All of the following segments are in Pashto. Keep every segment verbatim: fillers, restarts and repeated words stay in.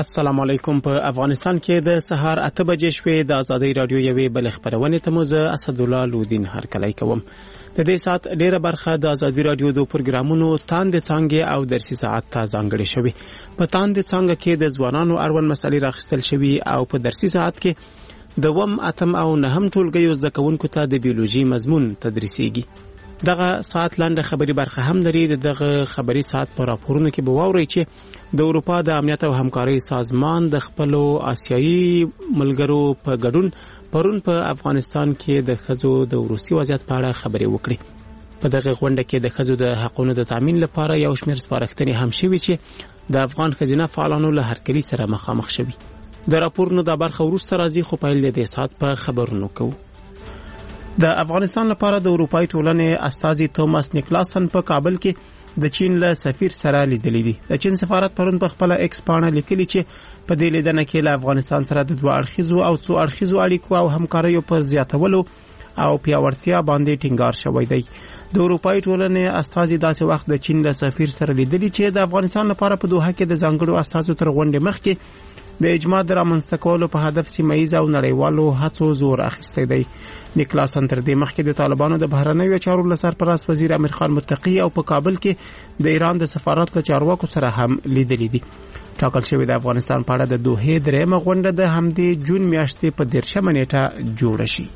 السلام علیکم. په افغانستان کې د سهار اته بجې شوې د ازادي رادیو یوې بل خبرونه ته مو زه اسدالله لودین هرکلی کوم. د دې سات ډیره برخه د ازادي رادیو د پروګرامونو تاند څنګه او درسي ساعت ته ځانګړې شوی. په تاند څنګه کې د ځوانانو اړوند مسلې راخستل شوی او په درسي ساعت کې د وم اتم او نهم ټولګیو زده کوونکو ته د بیولوژي مضمون تدریسيږي. دغه ساعت لاندې خبري برخه هم لري. دغه خبري ساعت په راپورونو کې به واوري چې د اروپا د امنیت او همکاري سازمان د خپل آسیایي ملګرو په ګډون پرون په افغانستان کې د خزو د وروستي وضعیت په اړه خبري وکړي. په دغه غونډه کې د خزو د حقوقو د تامین لپاره یو شمېر سپارښتنې هم شوي چې د افغان خزینه فعالانو له هرکلي سره مخامخ شوي. د راپورونو د برخه وروسته راځي، خو پیل د ساعت په خبرونو کوو. د افغانستان لپاره د اروپای ټولنې استازي توماس نیکلاسن په کابل کې د چین له سفیر سره لیدلې دي. د چین سفارت پرون په خپل ایکس پاڼه لیکلي چې په دې لیدنه کې له افغانستان سره د دوه اړخیزو او څو اړخیزو اړیکو او همکاریو په زیاتولو او پیاوړتیا باندې ټینګار شوی دی. د اروپای ټولنې استازي داسې وخت د چین له سفیر سره لیدلي چې د افغانستان لپاره په دوحه کې د ځانګړو استازو تر غونډې مخکې د اجماع د رامنځته کولو په هدف سیمه‌ییز او نړیوالو هڅو زور اخیستی دی. نیکلاسن تر دې مخکې د طالبانو د بهرنیو چارو له سرپرست وزیر امیر خان متقی او په کابل کې د ایران د سفارت له چارواکو سره هم لیدلي دي. ټاکل شوی د افغانستان په اړه د دوحې درېیمه غونډه د همدې جون میاشتې په دیرشمه نیټه جوړه شي.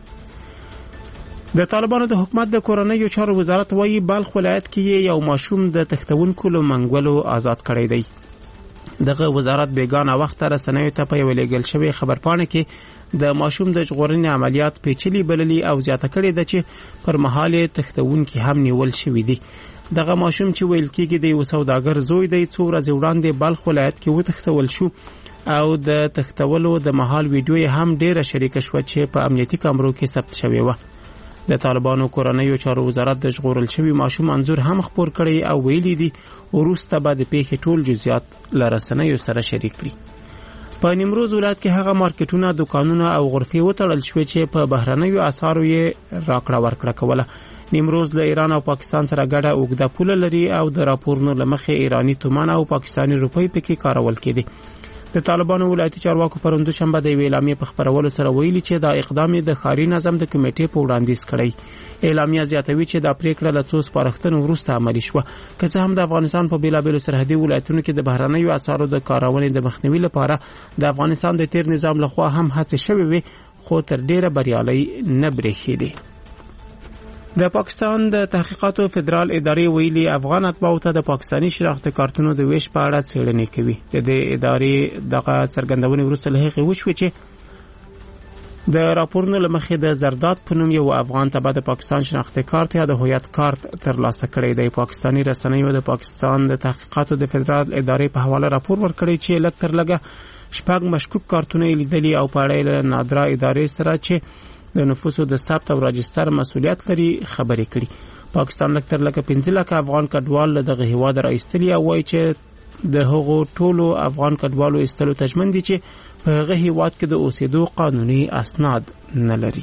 د طالبانو د حکومت د کورنیو چارو وزارت وايي بلخ ولایت کې یو ماشوم د تښتونکو له منګولو آزاد کړی دی. دغه وزارت بیگانه وخت رسنیو ته په یوه لیږل شوی خبرپاڼه کې د ماشوم د ژغورنې عملیات پیچلي بللي او زیاته کړې ده چې پر مهال تښتونکي هم نیول شوي دي. دغه ماشوم چې ویل کېږي د یو سوداګر زوی دی څو ورځې وړاندې بلخ ولایت کې وتښتول شو او د تښتولو د مهال ویډیو هم ډیره شریکه شوه چې په امنیتي کامرو کې ثبت شوی و. د طالبانو کورنیو چارو وزارت د ژغورل شوی ماشوم انځور هم خپور کړی او ویلي دي وروسته به د پیښې ټول جزئیات له رسنیو سره شریک کړي. په نیمروز ولایت کې هغه مارکیټونه، دکانونه او غرفې وتړل شوې چې په بهرنیو اسعارو یې راکړه ورکړه کوله. نیمروز له ایران او پاکستان سره ګډه اوږده پوله لري او د راپورونو له مخې ایرانی تومان او پاکستانی روپۍ پکې کارول کېدي. د طالبانو ولایتي چارواکو پرون دوشنبه د اعلامیې په خبرولو سره ویلي چې دا اقدام د ښاري نظم د کمیټې په وړاندیز کړی. اعلامیه زیاتوي چې دا پریکړه له څو سپارښتنو وروسته عملي شوه. که څه هم د افغانستان په بیلابیلو سرحدي ولایتونو کې د بهرنیو اسعارو د کارونې د مخنیوي لپاره د افغانستان د تیر نظام لخوا هم هڅې شوې وي، خو تر ډیره بریالۍ نه برېښېدې. د پاکستان د تحقیقاتو فدرال ادارې ویلي افغان اتباعو ته د پاکستاني شناخت کارتونو د ویش په اړه څېړنې کوي. د دې ادارې دغه څرګندونې وروسته له هغې وشوې چې د راپورونو له مخې د زرداد په نوم یو افغان تبع د پاکستان شناخت کارت یا د هویت کارت ترلاسه کړی دی. پاکستاني رسنیو د پاکستان د تحقیقاتو د فدرال ادارې په حواله راپور ورکړی چې لږ تر لږه شپږ مشکوک کارتونه یې لیدلي او په اړه یې له نادره ادارې سره چې د نفوسو د ثبت او راجستر مسؤلیت لري خبرې کړي. پاکستان لږ تر لږه پنځه لکه افغان کډوال له دغه هیواد راایستلي او وایي چې د هغو ټولو افغان کډوالو ایستلو ته ژمن دي چې په هغه هیواد کې د اوسېدو قانوني اسناد نه لري.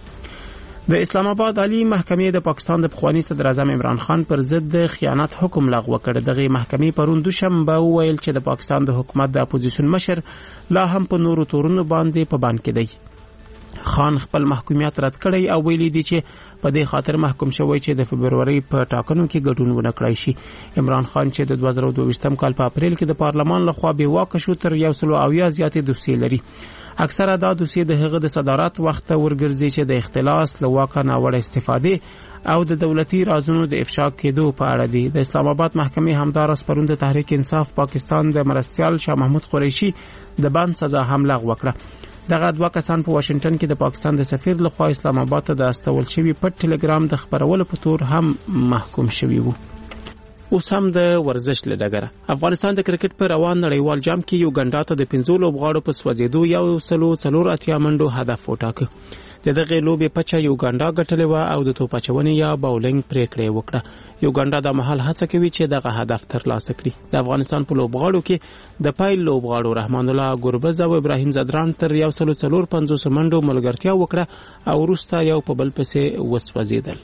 د اسلام آباد عالی محکمې د پاکستان د پخوانی صدر اعظم عمران خان پر ضد د خیانت حکم لغوه کړ. دغه محکمې پرون دوشنبه وویل چې د پاکستان د حکومت د اپوزیسیون مشر لا هم په نورو تورونو باندې په بند کې دی. خان خپل محکومیت رد کړی او ویلي دي چې په دې خاطر محکوم شوی چې د فبروري په ټاکنو کې ګډون ونه کړای شي. عمران خان چې د دوه زره دوه ویشتم کال په اپریل کې د پارلمان لخوا بې واکه شو تر یو سل او اویا زیاتې دوسیې لري. اکثره دا دوسیې د هغه د صدارت وخت ته ورګرځي چې د اختلاس له واکه ناوړه استفادې او د دولتي رازونو د افشا کېدو په اړه دي. د اسلام آباد محکمې همدارس پرون د تحریک انصاف پاکستان د مرستیال شاه محمود قریشي د بند سزا هم لغوه کړه. دغه دوه کسان په واشنگټن کې د پاکستان د سفیر لخوا اسلام آباد ته د استول شوی پټ ټلګرام د خبرولو په تور هم محکوم شوی وو. اوس هم د ورزش له ډګره افغانستان د کرکټ په روان نړیوال جام کې یوګانډا ته د پنځو لوبغاړو په سوځېدو یو سلو څلور اتیا منډو هدف وټاکه. د دغه لوبې پچه یوګانډا ګټلې و او د توپ اچونې یا باولینګ پریکړه وکړه. یوګانډا د محل هڅه کوي چې دغه هدف ترلاسه کړي. د افغانستان په لوبغاړو کې د پایل لوبغاړو رحمان الله ګوربز او ابراهیم زدران تر یو سلو څلور پنځوس منډو ملګرتیا وکړه او وروسته یو په بل پسې وسوځیدل.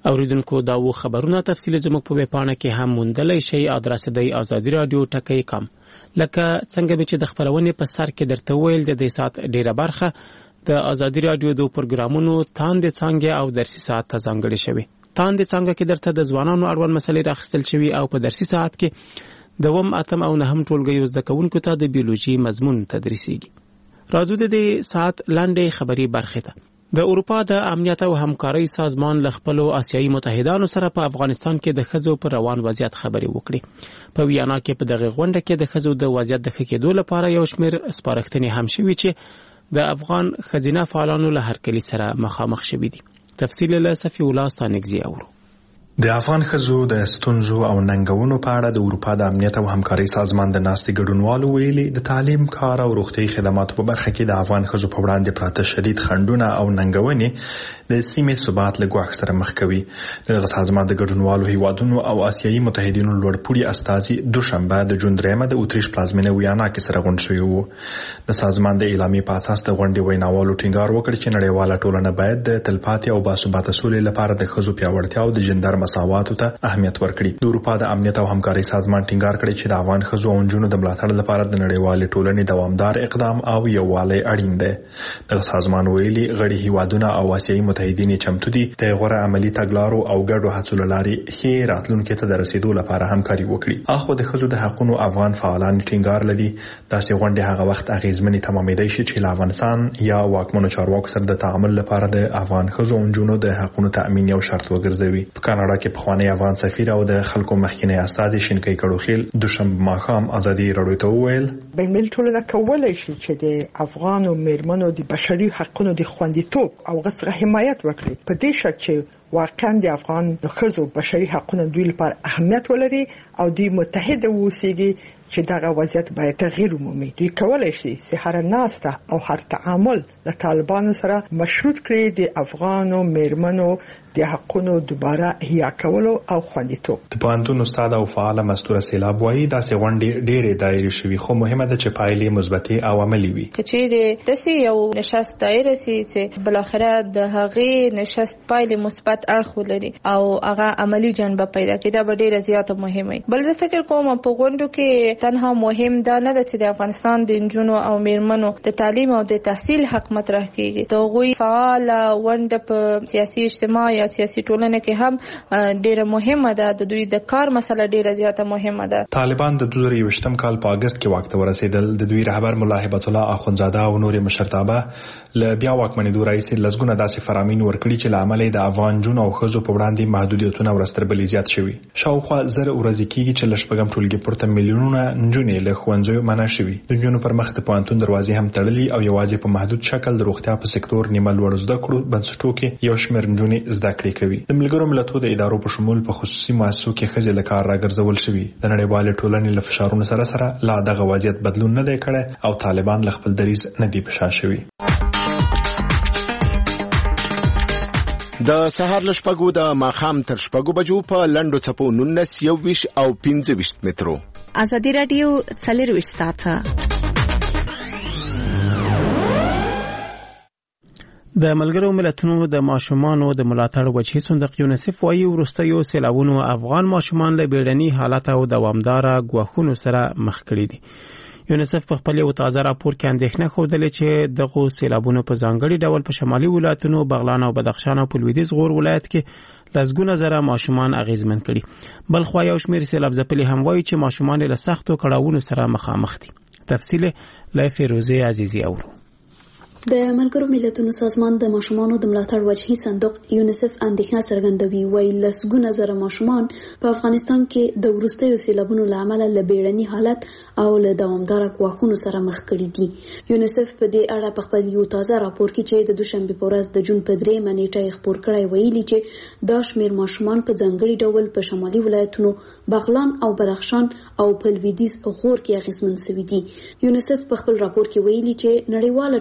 اوریدونکو دا و خبرونه تفصیل زموږ په ویبپاڼه کې هم موندلی شئ. ادرس دی ازادي رادیو ټکی کام. لکه څنګه چې د خبرونې په سر کې درته ویل د دې سات ډیره برخه د ازادي رادیو د پروګرامونو تاندې څنګه او درسي ساعت ته ځانګړې شوی. تاندې څنګه کې درته د ځوانانو اړوند مسلې راخستل شوی او په درسي ساعت کې دوم اتم او نهم ټولګیو زده کوونکو ته د بیولوژي مضمون تدریسیږي. راځو د دې ساعت لاندې خبري برخه ته. د اروپا د امنیت او همکارۍ سازمان له خپلو آسیایي متحدانو سره په افغانستان کې د ښځو پر روان وضعیت خبرې وکړي. په ویانا کې په دغه غونډه کې د ښځو د وضعیت د ښه کېدو لپاره یو شمېر سپارښتنې هم شوي چې د افغان ښځینه فعالانو له هرکلي سره مخامخ شوي دي. تفصیل له صفي الله ستانکزي اورو. د افغان ښځو د ستونزو او ننګونو په اړه د اروپا د امنیت او همکارۍ سازمان د ناستې ګډونوالو ویلي د تعلیم، کار او روغتیايي خدماتو په برخه کې د افغان ښځو په وړاندې پراته شدید خنډونه او ننګونې د سیمې ثبات له ګواښ سره مخ کوي. دغه سازمان د ګډونوالو هیوادونو او آسیایي متحدینو لوړپوړي استازي دوشنبه د جون درېیمه د اتریش پلازمینه ویانا کې سره غونډ شوي وو. د سازمان د اعلامیې په اساس د غونډې ویناوالو ټینګار وکړ چې نړیواله ټولنه باید د تلپاتې او باثباته سولې لپاره د ښځو پیاوړتیا او د جندر مساواتو ته اهمیت ورکړي. د اروپا د امنیت او همکارۍ سازمان ټینګار کړی چې د افغان ښځو او نجونو د ملاتړ لپاره د نړیوالې ټولنې دوامدار اقدام او یووالی اړین دی. دغه سازمان ویلي غړي هیوادونه او آسیایي متحدین چمتو دي د غوره عملی تګلارو او ګډو هڅو له لارې ښې راتلونکي ته د رسیدو لپاره همکاري وکړي. اخو د ښځو د حقوقو افغان فعالان ټینګار لري داسې غونډې هغه وخت اغیزمنې تمامېدای شي چې له افغانستان یا واکمنو چارواکو سره د تعامل لپاره د افغان ښځو او نجونو د حقوقو تأمین یو شرط وګرځوي. په کاناډا کې پخوانی افغان سفیر او د خلکو مخکینی استازي شینکۍ کړوخیل دوشنبه ماښام ازادي راډیو ته وویل بین‌المللي ټولنه کولی شي چې د افغان او میرمنو د بشري حقوقو د خوندیتوب او غوښتنه حمایت وکړي. په دې شرط چې واقعا د افغان د ښځو بشري حقوقو دوی لپاره اهمیت ولري او دوی متحد اوسېږي چې دغه وضعیت باید تغییر ومومي. دوی کولای شي چې هر ناسته او هر تعامل له طالبانو سره مشروط کړي د افغانو میرمنو د حقوقو دوباره احیا کولو او خوندیتوب. د پوهنتون استاد او فعال مستوره سیلاب وایي داسې غونډې ډېرې دایرې شوي خو مهمه ده چې پایلې مثبتې او عملي وي. کچېرې داسې یو نشست دایره سي چې بلاخره د هغې نشست پایلې مثبت اړخ ولري او هغه عملی جنبه پیدا کړي دا به ډېره زیاته مهمه وي. بل زه فکر کوم په غونډو کې تنها مهم دا نه ده چې د افغانستان د نجونو او میرمنو د تعلیم او د تحصیل حق مطرح کیږي. د هغوی فعال ونډه په سیاسي اجتماع یا سیاسي ټولنه کې هم ډیره مهمه ده. د دوی د کار مسله ډیره زیاته مهمه ده. طالبان د دوه زره یوویشتم کال په اگست کې واک ته ورسېدل. د دوی رهبر ملا هبت الله اخوندزاده او نور مشرتابه ل بیا واکمنېدو راځي لږګونه داسې فرامین ورکړي چې لامل د افغان جون او ښځو په وړاندې محدودیتونه ورستربلې زیات شوي. شاوخوا زر ورځې کېږي چې لشپږم ټولګي پورته میلیونونه نجونې له ښوونځیو منع شوي. د نجونو پر مخ د پوهنتون دروازې هم تړلي او یوازې په محدود شکل د روغتیا په سکتور نیمه لوړ زده کړو بنسټو کې یو شمېر نجونې زده کړې کوي. د ملګرو ملتونو د ادارو په شمول په خصوصي مؤسسو کې ښځې له کار راګرځول شوي. د نړیوالې ټولنې له فشارونو سره سره لا دغه وضعیت بدلون نه دی کړی او طالبان له خپل دریځ نه دی په شا شوي. د سهار له شپږو د ماښام تر شپږو بجو په لنډو څپو نولس یوویشت او پنځه ویشت مترو ازادي راډیو څلرویشت ساعته د ملګرو ملتونو د ماشومانو د ملاتړ وجهي صندوق یونیسف وايي وروستیو سیلابونو افغان ماشومان له بیړني حالت او دوامداره ګواښونو سره مخ کړي دي. یونیسف په خپل یو تازه راپور کې اندېښنه ښودلې چې دغه سیلابونو په ځانګړي ډول په شمالي ولایتونو بغلان او بدخشان او په لویدیځ غور ولایت کې لسګونه زره ماشومان اغیزمن کړي. بل خو یو شمېر سیلاب ځپلي هم وایي چې ماشومان له سختو کړاوونو سره مخامخ دي. تفصیل له فیروزه عزیزی اورو. د ملګرو ملتونو سازمان د ماشومانو د ملاتړ وجهي صندوق یونیسف اندېښنه څرګندوي وایي لسګونه زره ماشومان په افغانستان کې د وروستیو سیلابونو له امله له بیړني حالت او له دوامداره ګواښونو سره مخ کړي دي. یونیسف په دې اړه په خپل یو تازه راپور کې چې د دوشنبه په ورځ د جون په درېیمه نیټه خپور کړی ویلي چې دا شمېر ماشومان په ځانګړي ډول په شمالي ولایتونو بغلان او بدخشان او په لویدیځ غور کې اغیزمن شوي دي. یونیسف په خپل راپور کې ویلي چې نړیواله ټولنه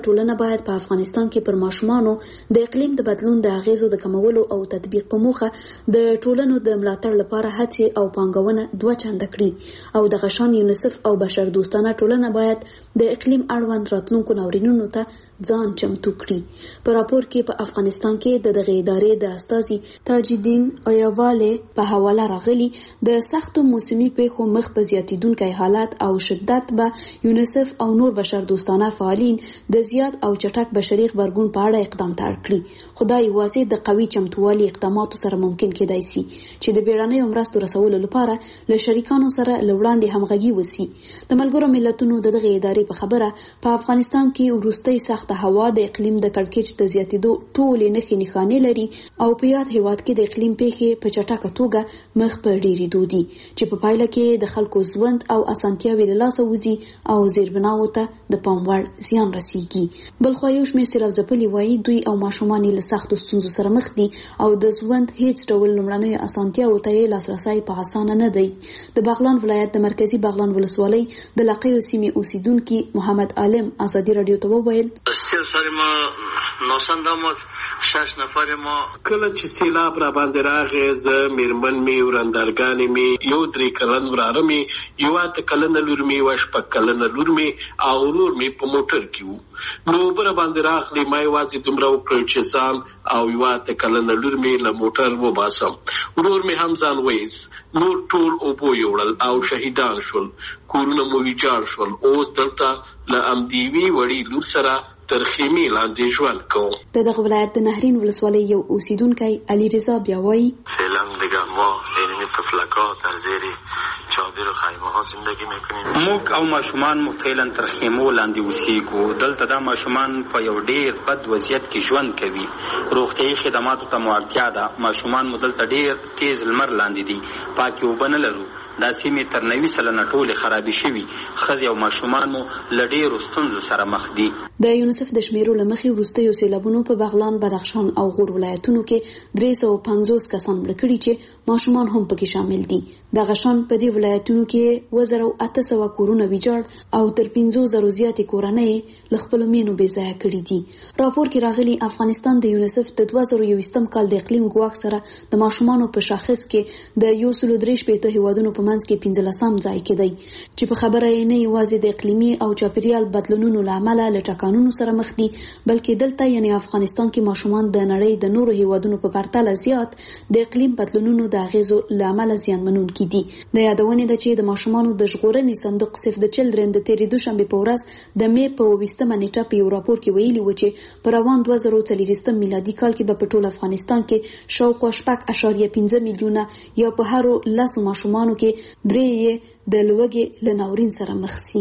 باید په افغانستان کې پر ماشومانو د اقلیم د بدلون د اغیزو د کمولو او تطبیق په موخه د ټولنو د ملاتړ لپاره هڅې او پانګونه دوه چنده کړي او د غشان یونیسف او بشر دوستانه ټولنه باید د اقلیم اړوند راتلونکو ناورینونو ته ځان چمتو کړي. په راپور کې په افغانستان کې د دغه ادارې د استازي تاج الدین ایواله په حواله راغلي د سختو موسمي پیښو مخ په زیاتیدونکي حالات او شدت به یونیسف او نور بشر دوستانه فعالین د زیات او چټک بشري خبرګون په اړه اقدام ترکړي. خدای یوازې د قوي چمتووالي اقداماتو سره ممکن کېدای شي چې د بیړنیو مرستو رسولو لپاره له شریکانو سره لوړاندې همغږي وسی. د ملګرو ملتونو د دغه ادارې په خبره په افغانستان کې وروستۍ سخته هوا د اقلیم د کړکېچ د زیاتیدو ټولې نښې نښانې لري او په یاد هیواد کې د اقلیم پیښې په چټکه توګه مخ په ډېرېدو دي چې په پایله کې د خلکو ژوند او اسانتیاوې له لاسه وځي او زیربناو ته د پام وړ زیان رسیږي. بل خو یو شمېر سیلابځپلي وایي دوی او ماشومان له سختو ستونزو سره مخ دي او د ژوند هیڅ ډول لومړنیو اسانتیاوو ته یې لاسرسی په اسانه نه دی. د بغلان ولایت د مرکزی بغلان ولسوالۍ د لقیو سیمې اوسیدونکي محمد عالم ازادي رادیو ته وویل سره ما ناسنده ما شش نفر ما کله چې سیلاب را باندې راغی زه میرمن می ورندرګانې می یو درې کلن وراره می یو اته کلن لور می و شپږ کلن لور می او نور می په موټر کې وو نو بر باندې راغلی ما یوازې دومره وکړ چې ځان او یو اته کلن لور می له موټر وباسم ورور می هم ځان وایز نور ټول او بو یوړل او شهیدان شول کورونه مو ویجاړ شول اوس دلته له امدیوي وړي لور سره تر خیمې لاندې ژوند کوم. د دغه ولایت د نهرین ولسوالۍ یو اوسیدونکی علي رضا بیا وایي فعلا دیگه ما علمی تفلکات در زیر چادر و خیمه ها زندگی میکنیم. موږ او ماشومان مو فعلا تر خیمو لاندې اوسېږو. دلته دا ماشومان په یو ډیر بد وضعیت کې ژوند کوي. روغتیايي خدماتو ته مو اړتیا ده. ماشومان مو دلته ډیر تیز لمر لاندې دي. پاکې اوبه نه لرو. دا سیمې تر نوي سلنه ټولې خرابې شوي. ښځې او ماشومان مو له ډېرو ستونزو سره مخ دي. د یونیسف د شمیرو له مخې وروستیو سیلابونو په بغلان، بدخشان او غور ولایتونو کې درې سوه پنځوس کسان مړه کړي چې ماشومان هم پکې شامل دي. د غشان په دې ولایتونو کې اووه زره اته سوه کورونه ویجاړ او تر پنځو زرو زیاتې کورنۍ له خپلو مینو بې ځایه کړي دي. راپور کې راغلي افغانستان د یونیسف د دوه زره یوویشتم کال د اقلیم ګواښ سره د ماشومانو په شاخص کې د یو سلو درې شپېته هیوادونو په منځ کې پنځلسم ځای کې دی چې په خبره یې نه یوازې د اقلیمي او چاپیریال بدلونونو له امله له ټکانونو سره مخ دي، بلکې دلته یعنی افغانستان کې ماشومان د نړۍ د نورو هیوادونو په پرتله زیات د اقلیم بدلونونو د اغیزو له امله زیانمنونکي دي. د یادونې ده چې د ماشومانو د ژغورنې صندوق سیف د چلډرن د تېرې دوشنبې په ورځ د مې په اوویشتمه نیټه په یو راپور کې ویلي و چې په روان دوه زره څلوېښتم میلادي کال کې به په ټول افغانستان کې شاوخوا شپږ اعشاریه پنځه میلیونه یا په هرو لسو ماشومانو کې درې یې د لوږې له ناورین سره مخ شي.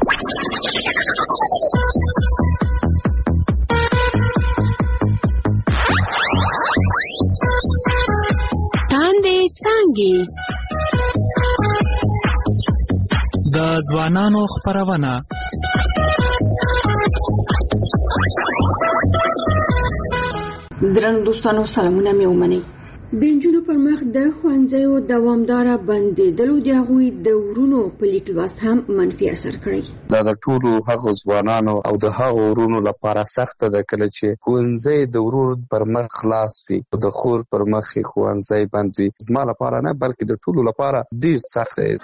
تاندې څانګې د ځوانانو خپرونه. درنو دوستانو سلامونه مې ومنئ. د نجونو پر مخ د ښوونځیو دوامداره بندېدلو د هغوی د ورونو په لیک لوست هم منفي اثر کړی. دا د ټولو هغو ځوانانو او د هغو ورونو لپاره سخته ده کله چې ښوونځی د ورور پر مخ خلاص وي او د خور پر مخ ښوونځی بند وي. زما لپاره نه بلکې د ټولو لپاره ډېر سخت دی.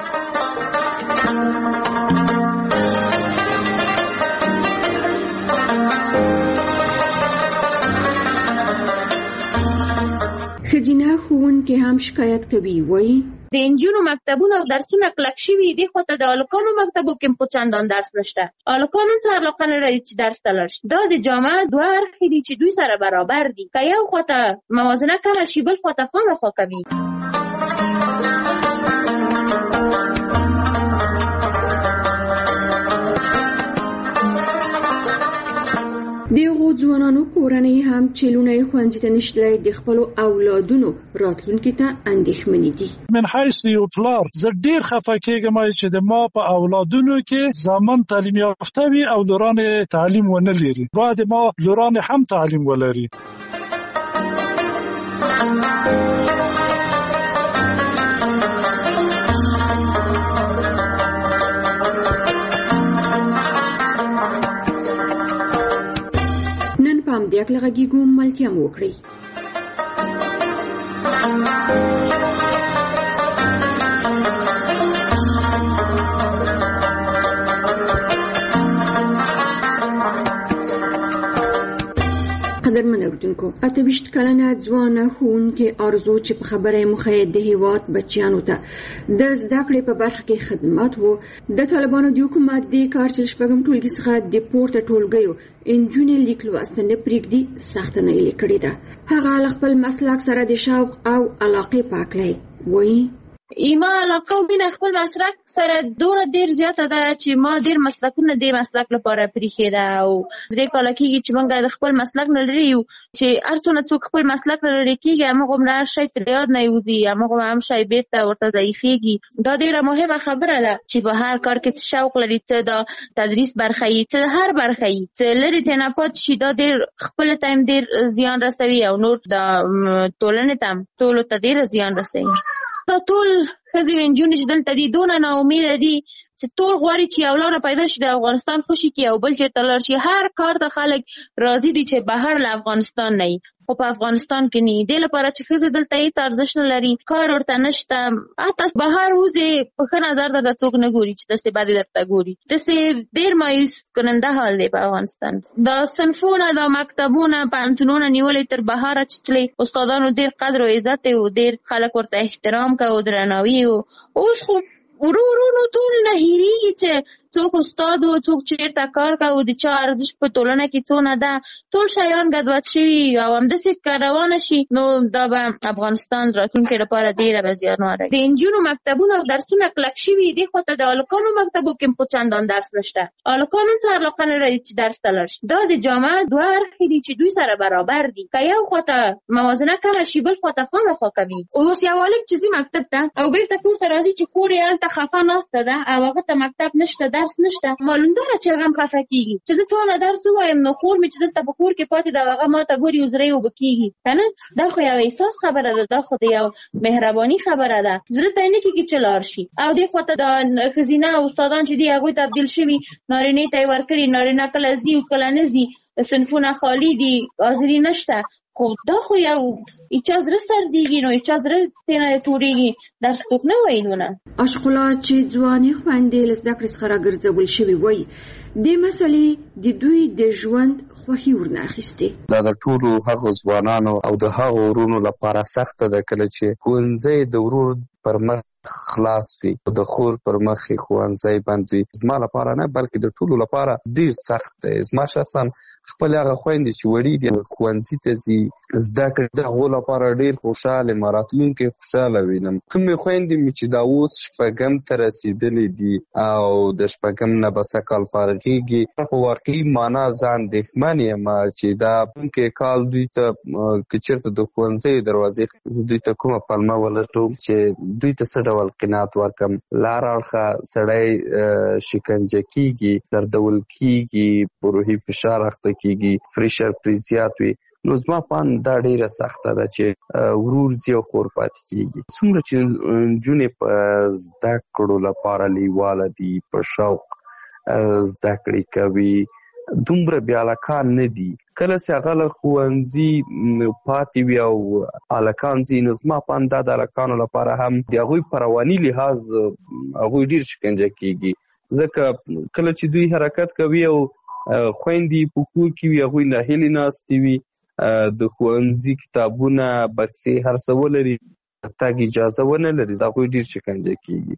ښځینه ښوونکې هم شکایت کوي. وایي د انجونو مکتبونه او درسونه کلک شوي دي، خو ته د هلکانو مکتبو کې خو چندان درس نشته. هلکانو ته علاقه نه لري چې درس ته لاړ شي. دا د جامعه دوه اړخې دي چې دوی سره برابر دي. که یو خواته موازنه کمه شي بل خواته خامخا کوي. د هغو ځوانانو کورنۍ هم چې لوڼه یې ښوونځي ته نشتلی د خپلو اولادونو راتلونکي ته اندېښمنې دي. من حیث یو پلار زه ډېر خفه کېږم چې د ما په اولادونو کې زامن تعلیم یافته وي او لوران تعلیم ونه لري. باید ما لوران هم تعلیم ولري. همدې اکله غږیږو ملتیا مو وکړئ. قدرمن اوریدونکو، اته ویشت کلنه ځوانه ښوونکې آرزو چې په خبره مخه د هیواد بچیانو ته د زده کړې په برخه کې خدمات وو، د طالبانو د حکومت د کار چې شپږم ټولګي څخه د پورته ټولګیو انجونې لیک لوست نه پرېږدي سخته نه یې کړې ده. هغه له خپل مسلک سره د شوق او علاقې په هکله وایي. ایما علاقه او مینه خپل مسلک سره دوره ډیر زیاته ده چې ما ډیر مسلکونه د مسلک لپاره پریښې ده او درې کاله کېږي چې موږ د خپل مسلک نه لري یو چې هر څونه څوک خپل مسلک نه لري کېږي همغه هر شی تر یاد نه وځي، همغه هم شی بیرته ورته ضعیفېږي. دا ډیره مهمه خبره ده چې په هر کار کې شوق لري، څه د تدریس برخه یې څه هر برخه یې څه لري ته نه پات شي، دا ډیر خپل ټایم ډیر زیان رسوي او نور د ټولنې ته ټولو ته ډیر زیان رسوي. دا ټول ښځې او نجونې چې دلته دي دونه ناامیده دي چې ټول غواړي چې یو لاره پیدا شي د افغانستان خوشي کړي او بل چېرته لاړ شي. هر کار ته خلک راضي دي چې بهر له افغانستان نه وي، خو په افغانستان کې نه. دې لپاره چې ښځې دلته هېڅ ارزښت نه لري، کار ورته نشته، حتی بهر وځې په ښه نظر درته څوک نه ګوري چې داسې بدې درته ګوري. داسې ډېر مایوس کننده حال دی په افغانستان. دا صنفونه دا مکتبونه پوهنتونونه نیولې تر بهره چې تلې استادانو ډېر قدر او عزت او ډېر خلک ورته احترام کوي او درناوي و. اوس خو ورو ورو نو ټول نه هېرېږي چې څوک استاد و څوک چېرته کار کوي، د چا ارزښت په ټولنه کې څونه ده. ټول شیان ګډوډ شوي او همداسې که روانه شي نو دا به افغانستان راتلونکي لپاره ډېره به زیانواره وي. د نجونو مکتبونه او درسونه کلک شوي، دې خوا ته د هلکانو مکتبو کې خو چندان درس نشته. هلکانو ته علاقه نه لري چې درس ته لاړ شي. دا د جامعه دوه اړخې دي چې دوی سره برابر دي. که یو خوا ته موازنه کمه شي بل خوا ته خامخا کوي. اوس یو هلک چې ځي مکتب ته او بېرته کور ته راځي چې کور یې هلته خفه ناسته ده او هغه ته مکتب نشته، درس نشته، معلوم ده چې هغه هم خفه کېږي چې زه ټوله درس ووایم نو خور مې چې دلته په کور کې پاتې ده هغه ما ته ګوري او زړه یې اوبه کېږي که نه. دا خو یو احساس خبره ده، دا خو د یو مهرباني خبره ده. زړه ته یې نه کېږي چې لاړ شي. او دې خوا ته د ښځینه استادان چې دي هغوی تبدیل شوي، نارینې ته یې ورکړي، نارینه کله ځي او کله نه ځي، صنفونه خالي دي، حاضري نشته. خو دا خو یو هیچا زړه سردېږي نو هیچا زړه ترېنه تورېږي، درس څوک نه وایي نونه. عاشق الله چې ځوانې خویندې له زده کړې څخه راګرځول شوي وایي دې مسئلې د دوی د ژوند خوښي ورنه اخیستې. دا د ټولو هغو ځوانانو او د هغو ورونو لپاره سخته ده کله چې ښوونځی د ورور پر مخ خلاص وي، د خور پر مخ ښوونځی بند وي. زما لپاره نه بلکې د ټولو لپاره ډېر سخت دی. زما شخصا خپل هغه خویندې چې وړي دي ښوونځي ته ځي زده کړې د هغو لپاره ډېر خوشحاله یم، راتلونکی خوشحاله وینم. کومې خویندې مې چې دا اوس شپږم ته رسېدلې دي او د شپږم نه به سږ کال فارغېږي، په واقعي معنا زه اندېښمن یم چې دا راتلونکی کال دوی ته که چېرته د ښوونځیو دروازې زه دوی ته کومه پلمه ولټوم چې دوی ته څه ډول قناعت ورکړم. لار اړخه سړی شکنجه کېږي، دردول کېږي، په روحي فشار اخته کېږي، پریشر پرې زیات وي. نو زما په اند دا ډېره سخته ده چې ورور ځي او خور پاتې کېږي. څومره چې نجونې په زده کړو لپاره لیواله دي، په شوق زده کړې کوي، دومره بې هلکان نه دي. کله چې هغه له ښوونځي پاتې وي او هلکان ځي نو زما په اند دا د هلکانو لپاره هم د هغوی په رواني لحاظ هغوی ډېر شکنجه کېږي. ځکه کله چې دوی حرکت کوي او خویندې په کور کې وي هغوی ناهیلې ناستې وي، د ښوونځي کتابونه بکسې هر څه ولري، تګ اجازه ونه لري، هغوی ډېر شکنجه کېږي.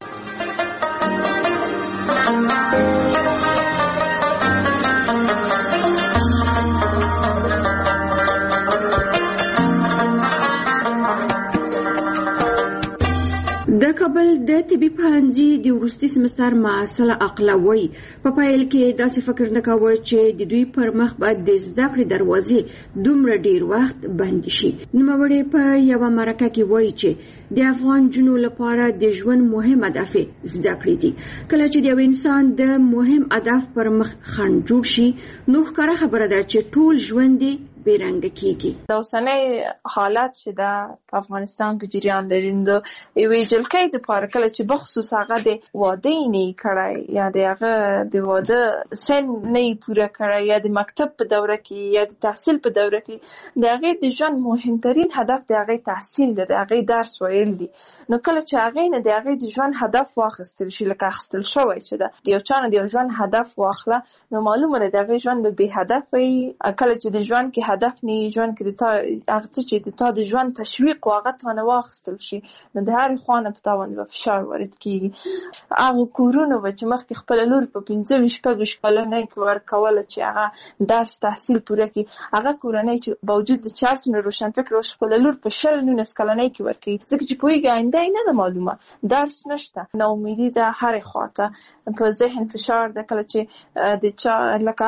د کابل د طبي پوهنځي د وروستي سمستر محصله عقله وایي په پیل کې داسې فکر نه کاوه چې د دوی پر مخ به د زده کړې دروازې دومره ډیر وخت بند شي. نوموړې په یوه مرکه کې وایي چې د افغان نجونو لپاره د ژوند مهم هدف زده کړې دي. کله چې د یو انسان د مهم هدف پر مخ خنډ جوړ شي نو ښکاره خبره ده چې ټول ژوند بیرنګ کیږي. د اوسنۍ حالت چې د افغانستان کې جریان لري د یوې جلکې د پاره کله چې بخصوص هغه د واده نه کړای یا د هغه د واده سن نه پوره کړای یا د مکتب په دوره کې یا د تحصیل په دوره کې د هغه د ژوند مهمترین هدف د هغه تحصیل دی، د هغه درس ویل دي. نو کله چې هغه نه د هغه د ژوند هدف واخیستل شي لکه اخیستل شوی چې دا د یو چا نه د ژوند هدف واخله نو معلومه ده د هغه ژوند به هدف وي. کله چې د ژوند کې هدف نه ژوند کې د تا هغه چې د تا د ژوند تشویق واغه ته نه واخیستل شي نو د هر خوانه په تاوان و فشار وارد کیږي. هغه کورونه و چې مخکې خپل لور په پنځه شپږ کلنه کې ورکول چې هغه درس تحصیل پوره کړي هغه کورنۍ چې باوجود د چارس نه روشن فکر او خپل لور په شل نونس کلنه کې ورکړي ځکه چې پویګا انده نه معلومه درس نشته نو امیدي ده هر خواته په ذهن فشار ده کله چې د چا لکه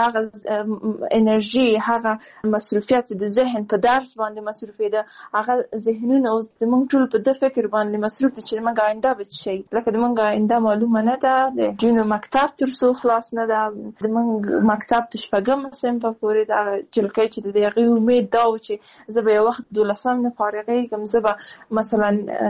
هغه انرژي هغه مصروفیت د ذهن په درس باندې مصروفي ده هغه ذهنونه اوس د مونږ ټول په د فکر باندې مصروف دي چې مونږ آینده به شي لکه د مونږ آینده معلومه نه ده د جنو مکتب تر څو خلاص نه ده د مونږ مکتب ته شپږم سم په پورې دا جلکې چې د دغه امید دا و چې زه به وخت دولسم نه فارغېږم زه به مثلا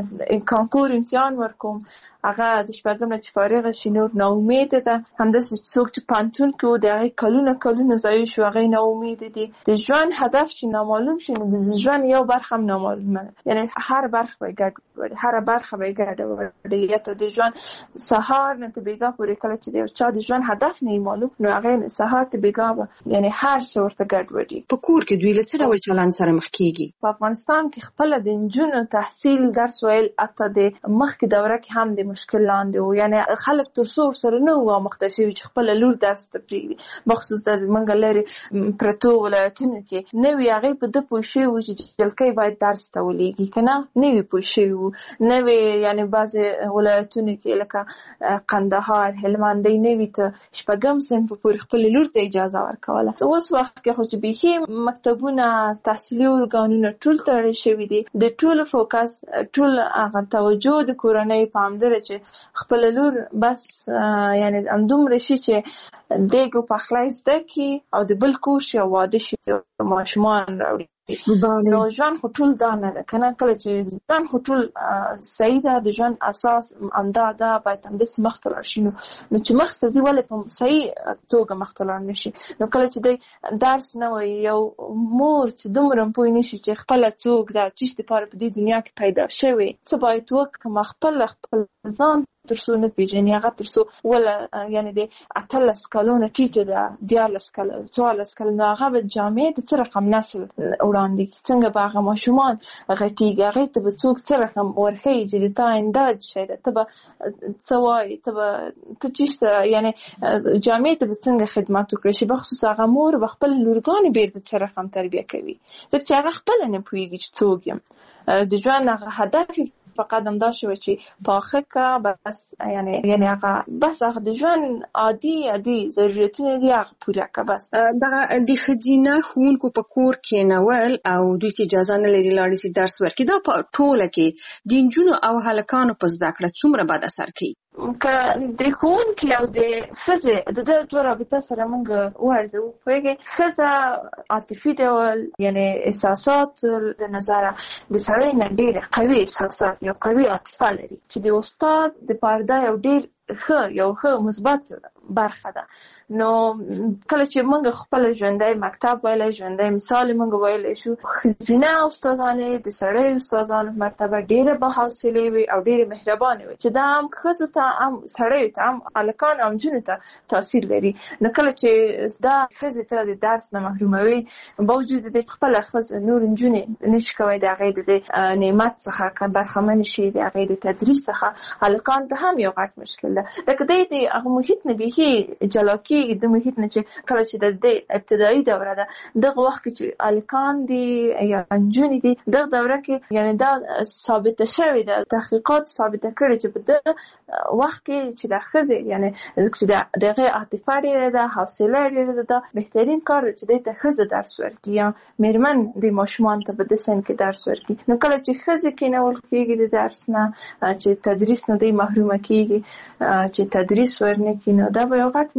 کانکور امتحان ورکوم هغه د شپږم نه چې فارغ شي نور نا امید ده همداسې څوک چې پانتون کې د هغه کلونه کلونه ضایع شو هغه نا امید دي د ژوند هدف چې نامعلوم شي نو د ژوند یو برخه هم نامعلومه یعنی هر برخه به ګډ هر برخه به ګډ یا ته د ژوند سهار نه ته بیګا پورې کله چې د چا د ژوند هدف نه معلوم نو هغه سهار ته بیګا یعنی هر څه ورته ګډ وډي. په کور کې دوی له څه ډول چلند سره مخ کیږي؟ په افغانستان کې خپل د انجونو تحصیل درس ویل اته د مخکې دوره کې هم د مشکل لاندې وو یعنی خلک تر څو سره نه وو مختشي چې خپل لور درس ته پریږدي مخصوص د منګل لري پرتو ولایتونو کې نوې هغه په د پوښي وو چې جلکې باید درس ته ولېږي کنه نوې پوښي وو نوې یعنی بعض ولایتونو کې لکه قندهار هلمند نوې ته شپږم سم په پوری خپل لور ته اجازه ورکوله. اوس وخت کې خو چې به مکتبونه تحصیلي ارګانونه ټول تړل شوی دي د ټول فوکس ټول هغه توجه د کورنۍ په امدره چې خپل لور بس یعنی اندومره شي چې دیګو پخلی زده کی او د بل کور شي او واده شي ماشومان راوړي نو ژوند خو ټول دا نه ده کنه کله چې ژوند خو ټول صحیح ده د ژوند اساس امدا ده باید همداسې مخته لاړ شي نو نو چې مخته ځي ولې په صحیح توګه مخته لاړ نشي نو کله چې دی درس نه وایي یو مور چې دومره پوه نشي چې خپله څوک ده چیش دپاره په دې دنیا کې پیدا شوی څه باید وکړم خپل خپل ځان تر څو نه پیژني هغه تر څو ولا یعنی د اتلس کلونه ټیټه ده دیارلس کلونه څوارلس کلونه هغه به جامعې د څه رقم نسل وړاندې کړي څنګه به هغه ماشومان غټېږي هغې ته به څوک څه رقم ورښیي چې د تا آینده شی ده ته به څه وایي ته به ته چېرته یعنی جامعې ته به څنګه خدمت وکړی شي بخصوص هغه مور به خپل لورګانې بېرته څه رقم تربیه کوي ځکه چې هغه خپله نه پوهېږي چې څوک یم د ژوند هغه هدف فقط هم دا شوه چې پاخه که بس یعنی یعنی هغه بس هغه د ژوند عادي عادي ضرورتونه دي هغه پوره که بس دغه د ښځینه ښوونکو په کور کېنول او دوی چې اجازه نه لري لاړې شي درس ورکړي دا په ټوله کې د نجونو او هلکانو په زده کړه څومره بد اثر کوي؟ که د ښوونکي او د ښځې د ده دوه رابطه سره موږ وارزو پوهېږې ښځه عاطفي ډول یعنی احساسات د نظره د سړی نه ډېرې قوي احساسات یو قوي عاطفه لري چې د استاد د پاره یو ډېر ښه یو ښه مثبت برخه ده نو کله چې موږ خپل ژوندی مکتب ویلی ژوندی مثال موږ ویلی شو ښځینه استادانې د سړی استادانو مرتبه ډېره باحوصلې وي او ډېرې مهربانې وي چې دا هم ښځو ته هم سړیو ته هم هلکان او نجونو ته تاثیر لري نو کله چې دا ښځې ته د درس نه محروموي باوجود د خپله ښځه نور نجونې نشي کوی د هغې د دې نعمت څخه برخمنې شي د هغې د تدریس څخه هلکان ته هم یو غټ مشکل ده لکه دی د هغه محیط نه بیخي جلا کېږي د محیط نه چې کله چې د دې ابتدایي دوره ده دغه وخت کې چې هلکان دي یا نجونې دي دغه دوره کې یعنی دا ثابته شوې ده تحقیقات ثابته کړي چې په دغه وخت کې چې د ښځې یعنی ځکه چې د هغې عاطفه ډېره ده حوصله ډېره ده بهترین کار دی چې دی ته ښځه درس ورکړي یا مېرمن د ماشومان ته په دې سن کې درس ورکړي نو کله چې ښځې کېنول کېږي د درس نه چې تدریس نه دی محرومه کېږي چې تدریس ورنه کړي نو دا به یو غټ مشکل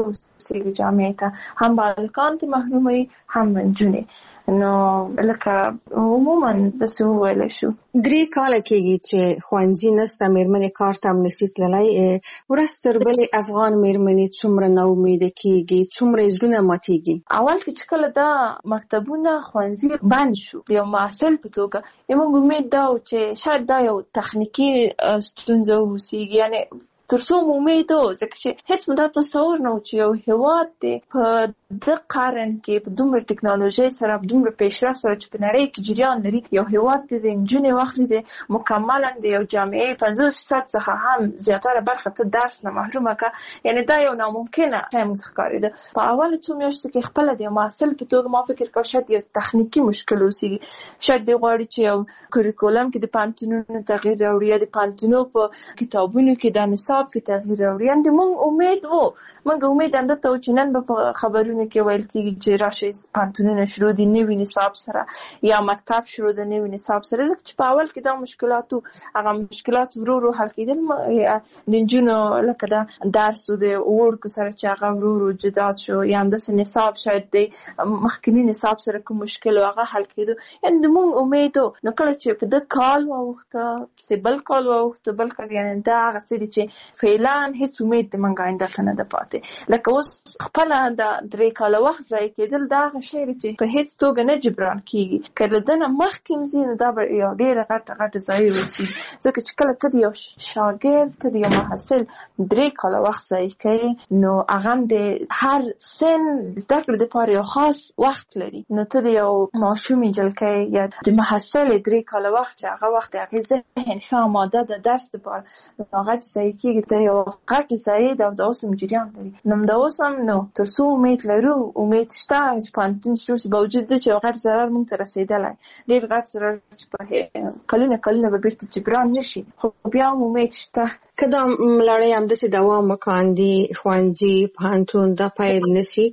اوسېږي جامعې ته، هم به هلکان ته محروموي هم نجونې. نو لکه عموما داسې وویلی شو درې کاله کېږي چې ښوونځي نسته، مېرمنې کار ته هم نشي تللی. ورځ تر بلې افغان مېرمنې څومره نا امیده کېږي، څومره یې زړونه ماتېږي. اول کې چې کله دا مکتبونه ښوونځي بند شو د یو محصل په توګه، موږ امید دا و چې شاید دا یو تخنیکي ستونزه اوسېږي، یعنې تر څو مو امید و، ځکه چې هېڅ مو دا تصور نه و چې یو هېواد دی په د قرن کې په دومره ټکنالوژۍ سره، په دومره پیشرفت سره چې په نړۍ کې جریان لري، یو هېواد دی د نجونې واخلي د مکملا د یو جامعې پنځوس فیصد څخه هم زیاتره برخه ته درس نه محرومه که، یعنې دا یو ناممکنه شی موږ ته ښکارېده. په اول څو میاشتو کې خپله د یو محصل په توګه ما فکر کاوه شاید یو تخنیکي مشکل اوسېږي، شاید دی غواړي چې یو کریکولم کې د پوهنتونونو تغییر راوړي، یا د پوهنتونو په کتابونو کې د نصاب کې تغییر راوړي. یعنې موږ امید و موږ امید همدته و چې نن به په خبرونو کې ویل کېږي چې راشئ پوهنتونونه شروع دي نوي نصاب سره، یا مکتب شروع د نوي نصاب سره، ځکه چې په اول کې دا مشکلات و، هغه مشکلات ورو ورو حل کېدل. د نجونو لکه دا درس و د وړکو سره چې هغه ورو ورو جدا شو، یا همداسې نصاب شاید د مخکیني نصاب سره کوم مشکل و هغه حل کېدو. یعنې د موږ امید و. نو کله چې په ده کال واوښته، پسې بل کال واوښته، بل کال، یعنې دا هغه څه دي چې فعلا هېڅ امید د موږ آینده ته نه ده پاتې. لکه اوس خپله د درې کاله وخت ضایع کېدل دا هغه شی دی چې په هېڅ توګه نه جبران کېږي. که له ده نه مخکې هم ځي نو دا به یو ډېره غټه غټه ضایع اوسي، ځکه چې کله ته د یو شاګرد، ته د یو محصل درې کاله وخت ضایع کوي، نو هغه هم د هر سن زده کړې دپاره یو خاص وخت لري. نو ته د یو ماشومې جلکۍ یا د محصل درې کاله وخت چې هغه وخت د هغې ذهن ښه آماده ده درس دپاره، نو هغه چې ضایع کېږي ته یو غټ ضایع ده او دا اوس هم جریان لري. نو همداوس هم نو تر څو امید لرو، امید شته چې پوهنتون شروع شي، باوجود ده چې یو غټ ضرر موږ ته رسېدلی، ډېر غټ ضرر چې په کلونه کلونه به بېرته جبران نه شي، خو بیا هم امید شته. که دا لړۍ همداسې دوام وکاندي، ښوونځي پوهنتون دا پیل نشي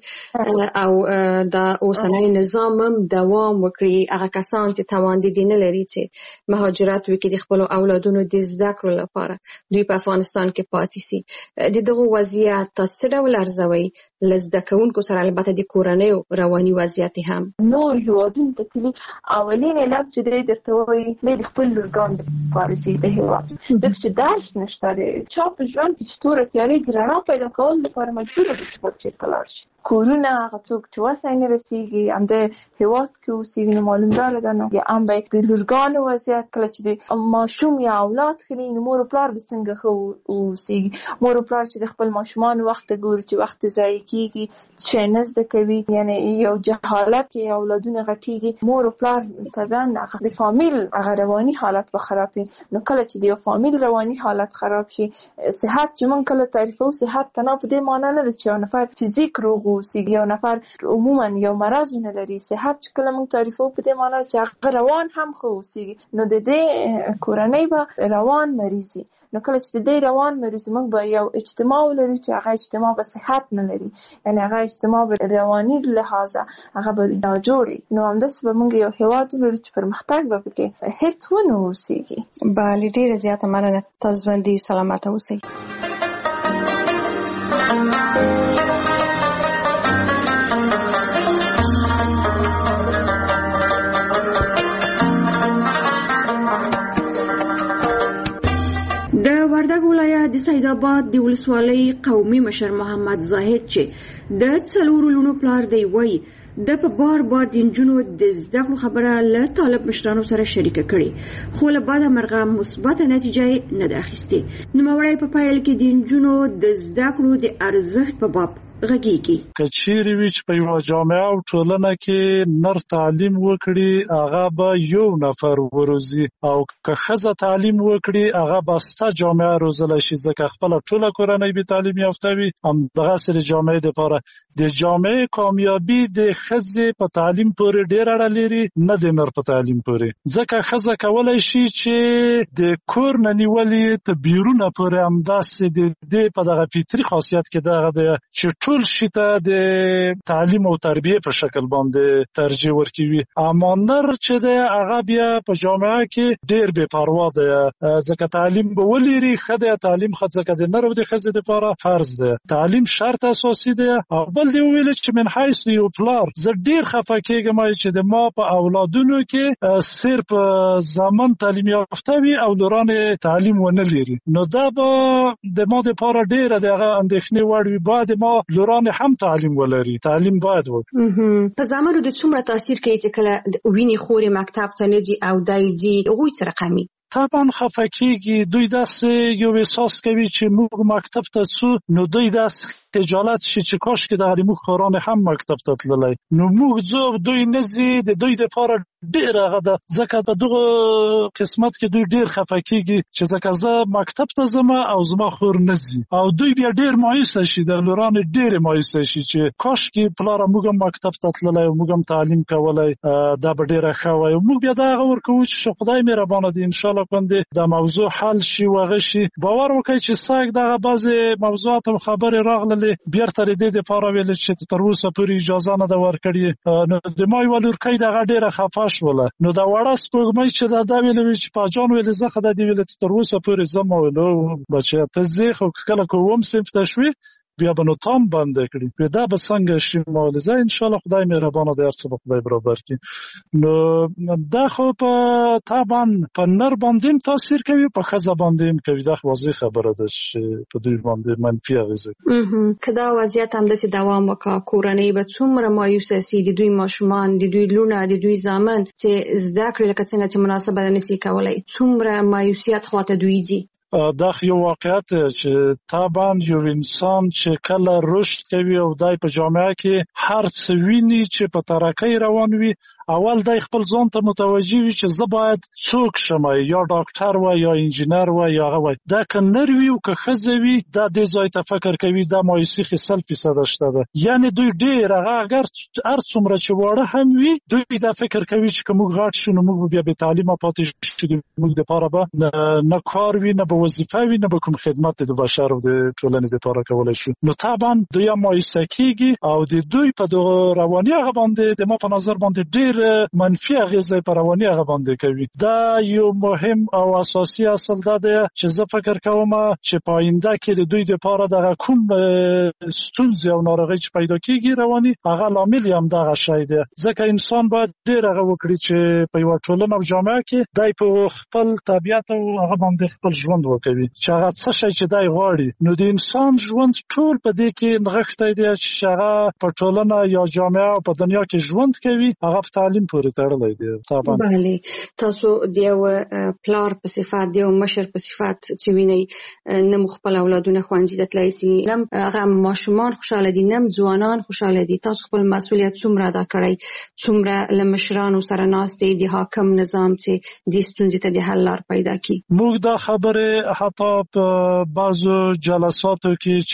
او دا اوسنی نظام هم دوام وکړي، هغه کسان چې تواندې نه لري چې مهاجرت وکړي د خپلو اولادونو د زده کړو لپاره، دوی په افغانستان کې پاتې سي، د دغو وضعیت تاسو څه ډول ارزوئ له زده کوونکو سره، البته د کورنیو رواني وضعیت هم؟ نور هېوادونو ته تلي اولین علت چې دی درته وایي دی د خپل لورګانو دپاره ځي د هېواد، ځکه چې درس نشته. چا په ژوند کې چې توره تیارې د رڼا پیدا کولو لپاره مجبوره ده چې بل چېرته لاړ شي. کورونه هغه څوک چې وسای نه رسېږي همدې هېواد کې اوسېږي، نو معلومداره ده نو یا هم به د لورګانو وضعیت کله چې د ماشوم یا اولاد ښه نه وي، نو مور و پلار به څنګه ښه اوسېږي. مور و پلار چې د خپل ماشومانو وخت ته ګوري چې وخت ضایع کېږي، شی نه زده کوي، یعنې یو جهالت کې اولادونه غټېږي. مور و پلار طبعا د فامیل هغه رواني حالت به خراب وي. نو کله چې د یو فامیل رواني حالت خراب شي، صحت چې موږ کله تعریفوو، صحت تنها په دې معنا نه ده چې یو نفر فزیک روغ اوسېږي، یو نفر عموما یو مرض نه لري. صحت چې کله موږ تعریفوو په دې معنا چې هغه روان هم ښه اوسېږي، نو د دې کورنۍ به روان مریضي. نو کله چې د دې روان مریض موږ به یو اجتماع ولرو چې هغه اجتماع به صحت نه لري، یعنې هغه اجتماع به رواني لحاظه هغه به ناجوړي. نو همداسې به موږ یو هېواد ولرو چې پرمختګ به پکې هېڅ ونه اوسېږي. بله، ډېره زیاته مننه. تاسو ژوندي سلامته اوسئ. وردګ ولایت د سید آباد د ولسوالۍ قومي مشر محمد زاهد چې د څلورو لونو پلار دی وایي د په بار بار د نجونو د زده کړو خبره له طالب مشرانو سره شریکه کړي، خو له بعده مرغه مثبته نتیجه نه ده اخیستې. نوموړی په پیل کې د نجونو د زده کړو د ارزښت په باب غږیږي. که چیرې وي چې په یوه جامعه او ټولنه کې نر تعلیم وکړي هغه به یو نفر وروزي، او که ښځه تعلیم وکړي هغه به سته جامعه روزلی شي، ځکه خپله ټوله کورنۍ بې تعلیم یافته وي. همدغسې د جامعې دپاره د جامعې کامیابي د ښځې په تعلیم پورې ډېر اړه لري، نه د نر په تعلیم پورې، ځکه ښځه کولی شي چې د کور نه نیولې تر بیرونه پورې همداسې د دې په دغه فطري خاصیت کې دغه دی چې ټول شي ته د تعلیم او تربیه په شکل باندې ترجیح ورکوي. اما نر چې دی هغه بیا په جامعه کې ډیر بې پروا دی، ځکه تعلیم به ولري. ښه دی تعلیم ښه ځکه د نر او د ښځې دپاره فرض دی، تعلیم شرط اساسي دی. او بل دی وویل چې من حیث یو پلار زه ډیر خفه کېږم چې د ما په اولادونو کې صرف زامن تعلیم یافته وي او لوران تعلیم ونه لري. نو دا به د ما دپاره ډیره د هغه اندېښنې وړ وي. باید ما لوران هم تعلیم ولري، تعلیم باید وکړي. په زامنو د څومره تاثیر کوي چې کله ویني خورې مکتب ته نه ځي او دی ځي، هغوی څه رقمي؟ طبعا خفه کېږي. دوی داسې یو احساس کوي چې موږ مکتب ته ځو، نو دوی داسې خجالت شي چې کاش کې د موږ خوران هم مکتب ته تللی. نو موږ ځو دوی نه ځي، د دوی دپاره ډېر هغه ده. ځکه په دغه قسمت کې دوی ډېر خفه کېږي چې ځکه زه مکتب ته ځم او زما خور نه ځي. او دوی بیا ډېر مایوسه شي، د لورانې ډېرې مایوسه شي چې کاش کې پلاره موږ هم مکتب ته تللی او موږ هم تعلیم کولی، دا به ډېره ښه وای. موږ بیا دا هغه ورکوو چې خدای مهربانه دی انشاءالله باندې دا موضوع حل شي وغه شي. باور وکړئ چې ساګ دغه بعضې موضوعات او خبرې راغللې بیرته د دې دپاره ویل چې تر اوسه پورې اجازه نه ده ورکړې. نو د ما یوه لورکۍ دغه ډېره خفه شوله. نو دا وړه سپوږمۍ چې دا دا ویلې وي چې پاجان ویلې زه خو دا دې ویلې تر اوسه پورې ځم. ویلو بچیه ته ځې، خو کله که اووم صنف ته شوې بیا به نو تام بنده کړي. دا به څنګه شي مولزه؟ انشاءالله خدای مهربانه دی، هر څه به خدای برابر کړي. نو دا خو په طبعا په نر باندې هم تاثیر کوي، په ښځه باندې هم کوي. دا واضح خبره ده چې په دوی باندې منفي اغېزه کوي. که دا وضعیت همداسې دوام وکړي، کورنۍ به څومره مایوسه سي، د دوی ماشومان، د دوی لونه، د دوی زامن چې زده کړې لکه څنګه چې مناسبه نه سي کولی، څومره مایوسیت خواته دوی ځي. دا یو واقعیت چې طبعا یو انسان چې کله رشد کوي او دای په جامعه کې هر څه ویني چې په ترقۍ روان وي، اول دای خپل ځان ته متوجه وي چې زه باید څوک شم، یا ډاکټر وای یا انجینر وای یا هغه وای. دا که نر وي او که ښځه وي، دا دې ځای ته فکر کوي دا مایوسي خو سل فیصده شته ده. یعنې دوی ډېر هغه اگر هر څومره چې واړه هم وي، دوی دا فکر کوي چې که موږ غټ شو نو موږ بیا بې تعلیمه پاتې شو، موږ دپاره به نه کار وي نه به وظیفه وي نه به کوم خدمت د بشر او د ټولنې دپاره کولی شو. نو طبعا دوی هم مایوسه کېږي او د دوی په دغه رواني هغه باندې د ما په نظر باندې ډېر منفي اغېزه په رواني هغه باندې کوي. دا یو مهم او اساسي اصل دا دی چې زه فکر کوم چې په آینده کې د دوی دپاره دغه کوم ستونزې او ناروغۍ چې پیدا کېږي رواني، هغه لامل یې همدغه شی دی. ځکه انسان باید ډېر هغه وکړي چې په یوه ټولنه او جامعه کې دی په خپل طبیعت او هغه باندې خپل ژوند وکوي چې هغه څه شی چې دی غواړي. نو د انسان ژوند ټول په دې کې نغښتی دی چې هغه په ټولنه یا جامعه او په دنیا کې ژوند کوي، هغه په تعلیم پورې تړلی دی. طبعا بله، تاسو د یو پلار په صفت، د یو مشر په صفت چې وینئ نه مو خپل اولادونه ښوونځي ته تللی سي، نه هغه ماشومان خوشحاله دي، نه ځوانان خوشحاله دي. تاسو خپل مسؤلیت څومره ادا کړی، څومره له مشرانو سره ناستې د حاکم نظام چې دې ستونزې ته د حل لار پیدا کړي؟ موږ دا خبرې حتی په بعضو جلساتو کې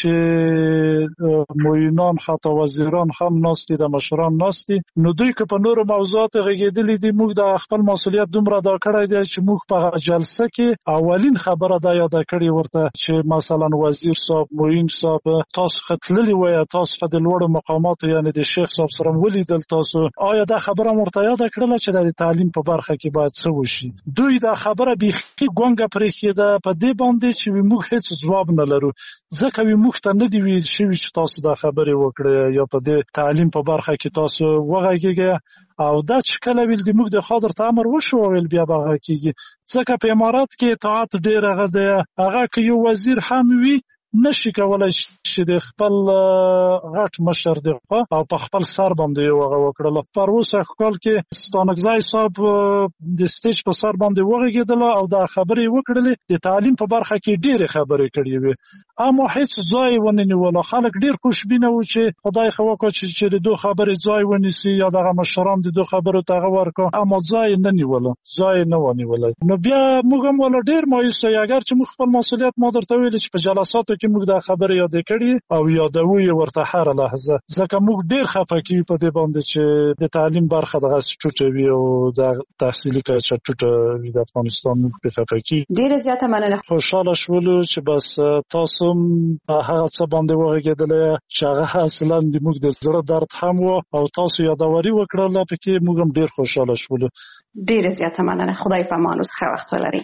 چې معینان حتی وزیران هم ناستي، د مشران ناستي، نو دوی که په نورو موضوعاتو غږېدلي دي، موږ د خپل مسؤلیت دومره ادا کړی دی چې موږ په هغه جلسه کې اولین خبره دا یاده کړې ورته چې مثلا وزیر صاحب، معین صاحب، تاسو خو تللي وایه، تاسو خو د لوړو مقاماتو یعنې د شیخ صاحب سره ولیدل، تاسو آیا دا خبره ورته یاده کړله چې د تعلیم په برخه کې باید څه وشي؟ دوی دا خبره بیخي ګونګه پرېښېده په دې باندې چې موږ هیڅ ځواب نه لرو، ځکه وي موږ ته نه دي ویل شوي چې تاسو دا خبرې وکړئ یا په دې تعلیم په برخه کې تاسو وغږېږئ. او دا چې کله ویل د موږ د خوا درته امر وشو ویل بیا به هغه کېږي، ځکه په امارات کې اطاعت ډېر هغه دی. هغه که یو وزیر هم وي نشي کولی چې د خپل غټ مشر د خوا او په خپل سر باندې یو هغه وکړله. پر اوسه کال کې ستانکزی صاحب د سټیج په سر باندې وغږېدله او دا خبرې وکړلې، د تعلیم په برخه کې ډېرې خبرې کړې وې، اما هیڅ ځای ونه نیوله. خلک ډېر خوشبینه وو چې خدای خو وکړه چې د دو خبرې ځای ونیسي یا دغه مشران د دو خبرو ته هغه ورکړه، اما ځای نه نیوله، ځای نه ونیولی. نو بیا موږ هم ولا ډېر مایوسه، اگر چې موږ خپل مسؤلیت ما درته ویلې چې په جلساتو کې کې موږ دا خبره یادې کړې او یادوو یې ورته هره لحظه، ځکه موږ ډېر خفه کیږو په دې باندې چې د تعلیم برخه دغسې ټوټه وي او د تحصیلي کچه ټوټه وي د افغانستان. موږ پرې خفه کیږو. ډېره زیاته مننه. خوشحاله شولو چې بس تاسو هم هغه څه باندې وغږېدلی چې هغه اصلا زموږ د زړه درد هم و او تاسو یادواري وکړله پکې، موږ هم ډېر خوشحاله شولو. ډېره زیاته مننه. خدای په امان. اوس ښه وخت ولرئ.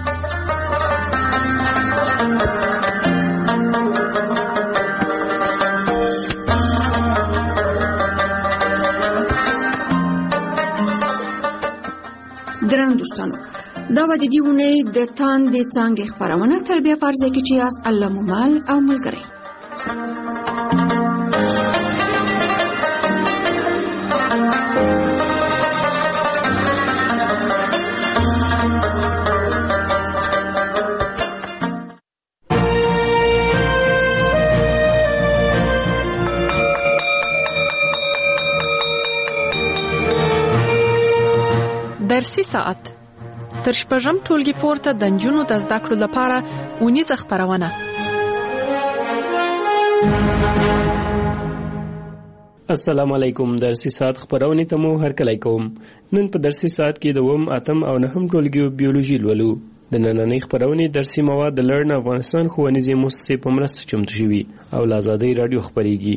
درنو دوستانو، دا به د دې اونۍ د تاندې څانګې خپرونه تر بیا په عرضه کې چې یاست الله مو مل او ملګری. درسي ساعت تر شپږم ټولګي پورته د نجونو د زده کړو لپاره اونیزه خپرونه. السلام علیکم. درسي ساعت خپرونې ته مو هرکلی کوم. نن په درسي ساعت کې د اووم، اتم او نهم ټولګیو بیولوژي لولو. د نننۍ خپرونې درسي مواد د لرن افغانستان ښوونیزې مؤسسې په مرسته چمتو شوي او له ازادۍ راډیو خپرېږي.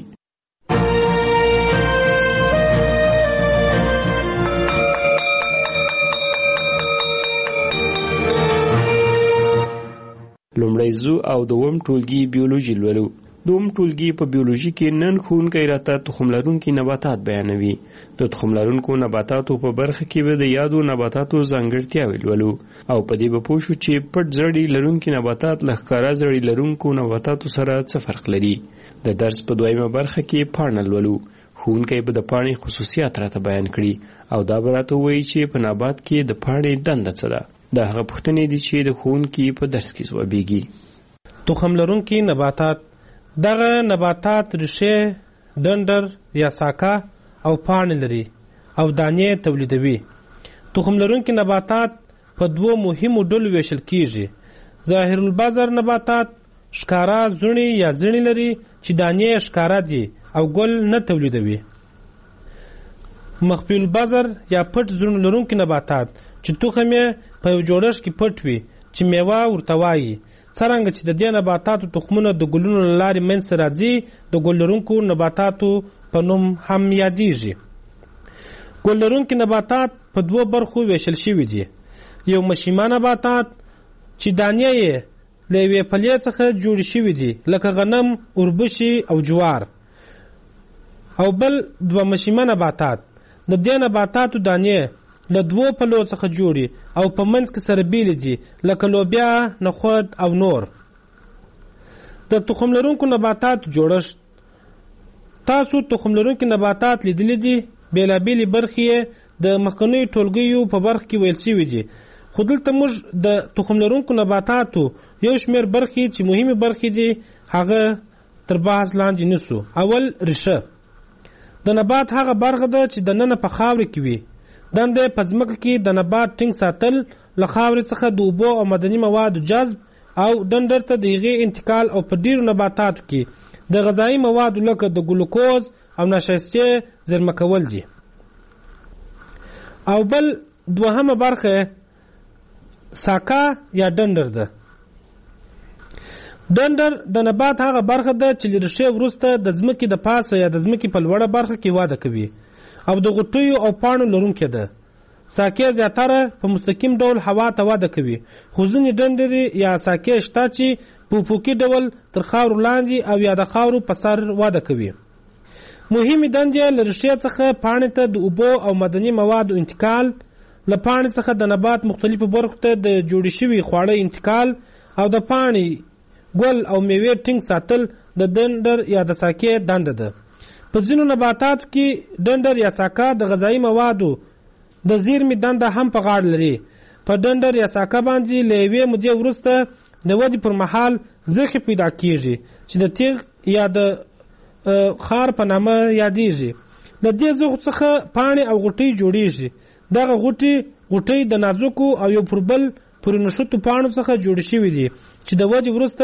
لومړی زو او دوم ټولګي بیولوژي لولو. دوم ټولګي په بیولوژي کې نن ښوونکی راته تخم لرونکي نباتات بیانوي. د تخم لرونکو نباتاتو په برخه کې به د یادو نباتاتو ځانګړتیاوې لولو او په دې به پوه شو چې پټ زړي لرونکي نباتات له ښکاره زړي لرونکو نباتاتو سره څه فرق لري. د درس په دویمه برخه کې پاڼه لولو. ښوونکی به د پاڼې خصوصیات راته بیان کړي او دا به راته ووایي چې په نبات کې د پاڼې دنده څه ده. دا هغه پوښتنې دي چې د ښوونکي په درس کې ځوابیږي. تخم لرونکي نباتات دغه نباتات ریښې، ډنډر یا ساکه او پاڼې لري او دانې تولیدوي. تخم لرونکي نباتات په دوو مهمو ډلو ویشل کیږي. ظاهر البذر نباتات ښکارا زړي یا زړي لري چې دانې ښکارا دي او ګل نه تولیدوي. مخفي البذر یا پټ زړي لرونکي نباتات چې تخم یې په یو جوړښت کې پټ وي چې میوه ورته وایي. څرنګه چې د دې نباتاتو تخمونه د ګلونو له لارې منځته راځي، د ګل لرونکو نباتاتو په نوم هم یادیږي. ګل لرونکي نباتات په دوو برخو ویشل شوي دي. یو مشیمه نباتات چې دانې یې له یوې پلې څخه جوړې شوي دي لکه غنم، اوربشې او جوار. او بل دوه مشیمه نباتات. د دې نباتاتو دانې له دوو پلو څخه جوړي او په منځ کې سره بیلې دي لکه لوبیا، نخود او نور. د تخم لرونکو نباتاتو جوړښت. تاسو تخم لرونکي نباتات لیدلي دي. بېلابېلې برخې یې د مخکنیو ټولګیو په برخه کې ویل شوي دي، خو دلته موږ د تخم لرونکو نباتاتو یو شمېر برخې چې مهمې برخې دي هغه تر بحث لاندې نیسو. اول، ریښه. د نبات هغه برخه ده چې دننه په خاوره کې وي. دنده په ځمکه کې د نبات ټینګ ساتل، له خاورې څخه د اوبو او معدني موادو جذب او ډنډر ته د هغې انتقال او په ډیرو نباتاتو کې د غذایي موادو لکه د ګلوکوز او نشایستې زیرمه کول دي. او بل دوهمه برخه ساکه یا ډنډر ده. ډنډر د نبات هغه برخه ده چې له ریښې وروسته د ځمکې د پاسه یا د ځمکې په لوړه برخه کې وده کوي او د غوټیو او پاڼو لرونکې ده. ساکې زیاتره په مستقیم ډول هوا ته وده کوي، خو ځینې ډنډرې یا ساکې شته چې په افقي ډول تر خاورو لاندې او یا د خاورو په سر وده کوي. مهمې دندې له ریښې څخه پاڼې ته د اوبو او معدني موادو انتقال، له پاڼې څخه د نبات مختلفو برخو ته د جوړې شوي خواړه انتقال او د پاڼې، ګل او میوې ټینګ ساتل د ډنډر یا د ساکې دنده ده. په ځینو نباتاتو کې ډنډر یا ساکه د غذایي موادو د زیرمې دنده هم په غاړه لري. په ډنډر یا ساکه باندې له یوې مودې وروسته د ودې پر مهال زخې پیدا کیږي چې د تیغ یا د خار په نامه یادیږي. له دې زخو څخه پاڼې او غوټۍ جوړیږي. دغه غوټۍ غوټۍ د نازکو او یو پر بل پورې نښتو پاڼو څخه جوړې شوي دي چې د ودې وروسته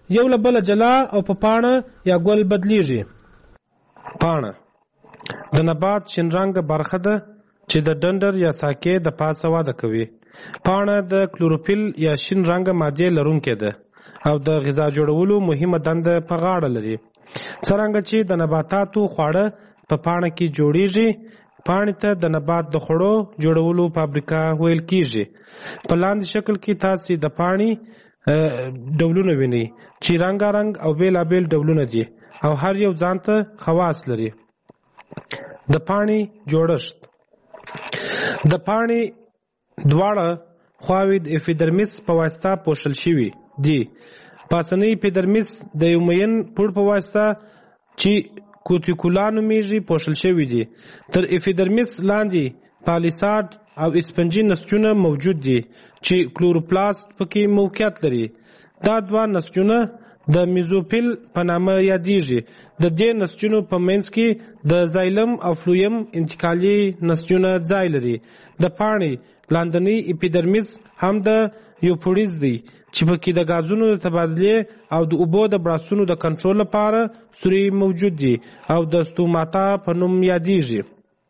یو له بله جلا او په پاڼه یا ګل بدلیږي. پاڼه د نبات شین رنګ برخه ده چې د ډنډر یا ساکې د پاسه وده کوي. پاڼه د کلوروفیل یا شین رنګ مادې لرونکې ده او د غذا جوړولو مهمه دنده په غاړه لري. څرنګه چې د نباتاتو خواړه په پاڼه کې جوړیږي، پاڼې ته د نبات د خوړو جوړولو فابریکه ویل کیږي. په لاندې شکل کې تاسو د پاڼې ډولونه وینئ چې رنګارنګ او بیلابیل ډولونه دي او هر یو ځانته خواص لري. د پاڼې جوړښت. د پاڼې دواړه خواوې د اپیډرمیس په واسطه پوښل شوي دي. پاسنی اپیډرمیس د یو مین پوړ په واسطه چې کوتیکولا نومیږي پوښل شوي دي. تر اپیډرمیس لاندې پالیساډ او اسپنجي نسجونه موجود دي چې کلوروپلاست پکې موقعیت لري. دا دوه نسجونه د میزوفیل په نامه یادیږي. د دې نسجونو په منځ کې د زایلم او فلویم انتقالي نسجونه ځای لري. د پاڼې لاندنی اپیډرمیس هم د یوپوډیز دی چې پکې د غازونو د تبادلې او د اوبو د براسونو د کنټرول لپاره سوري موجود دي او د ستوماتا په نوم یادیږي.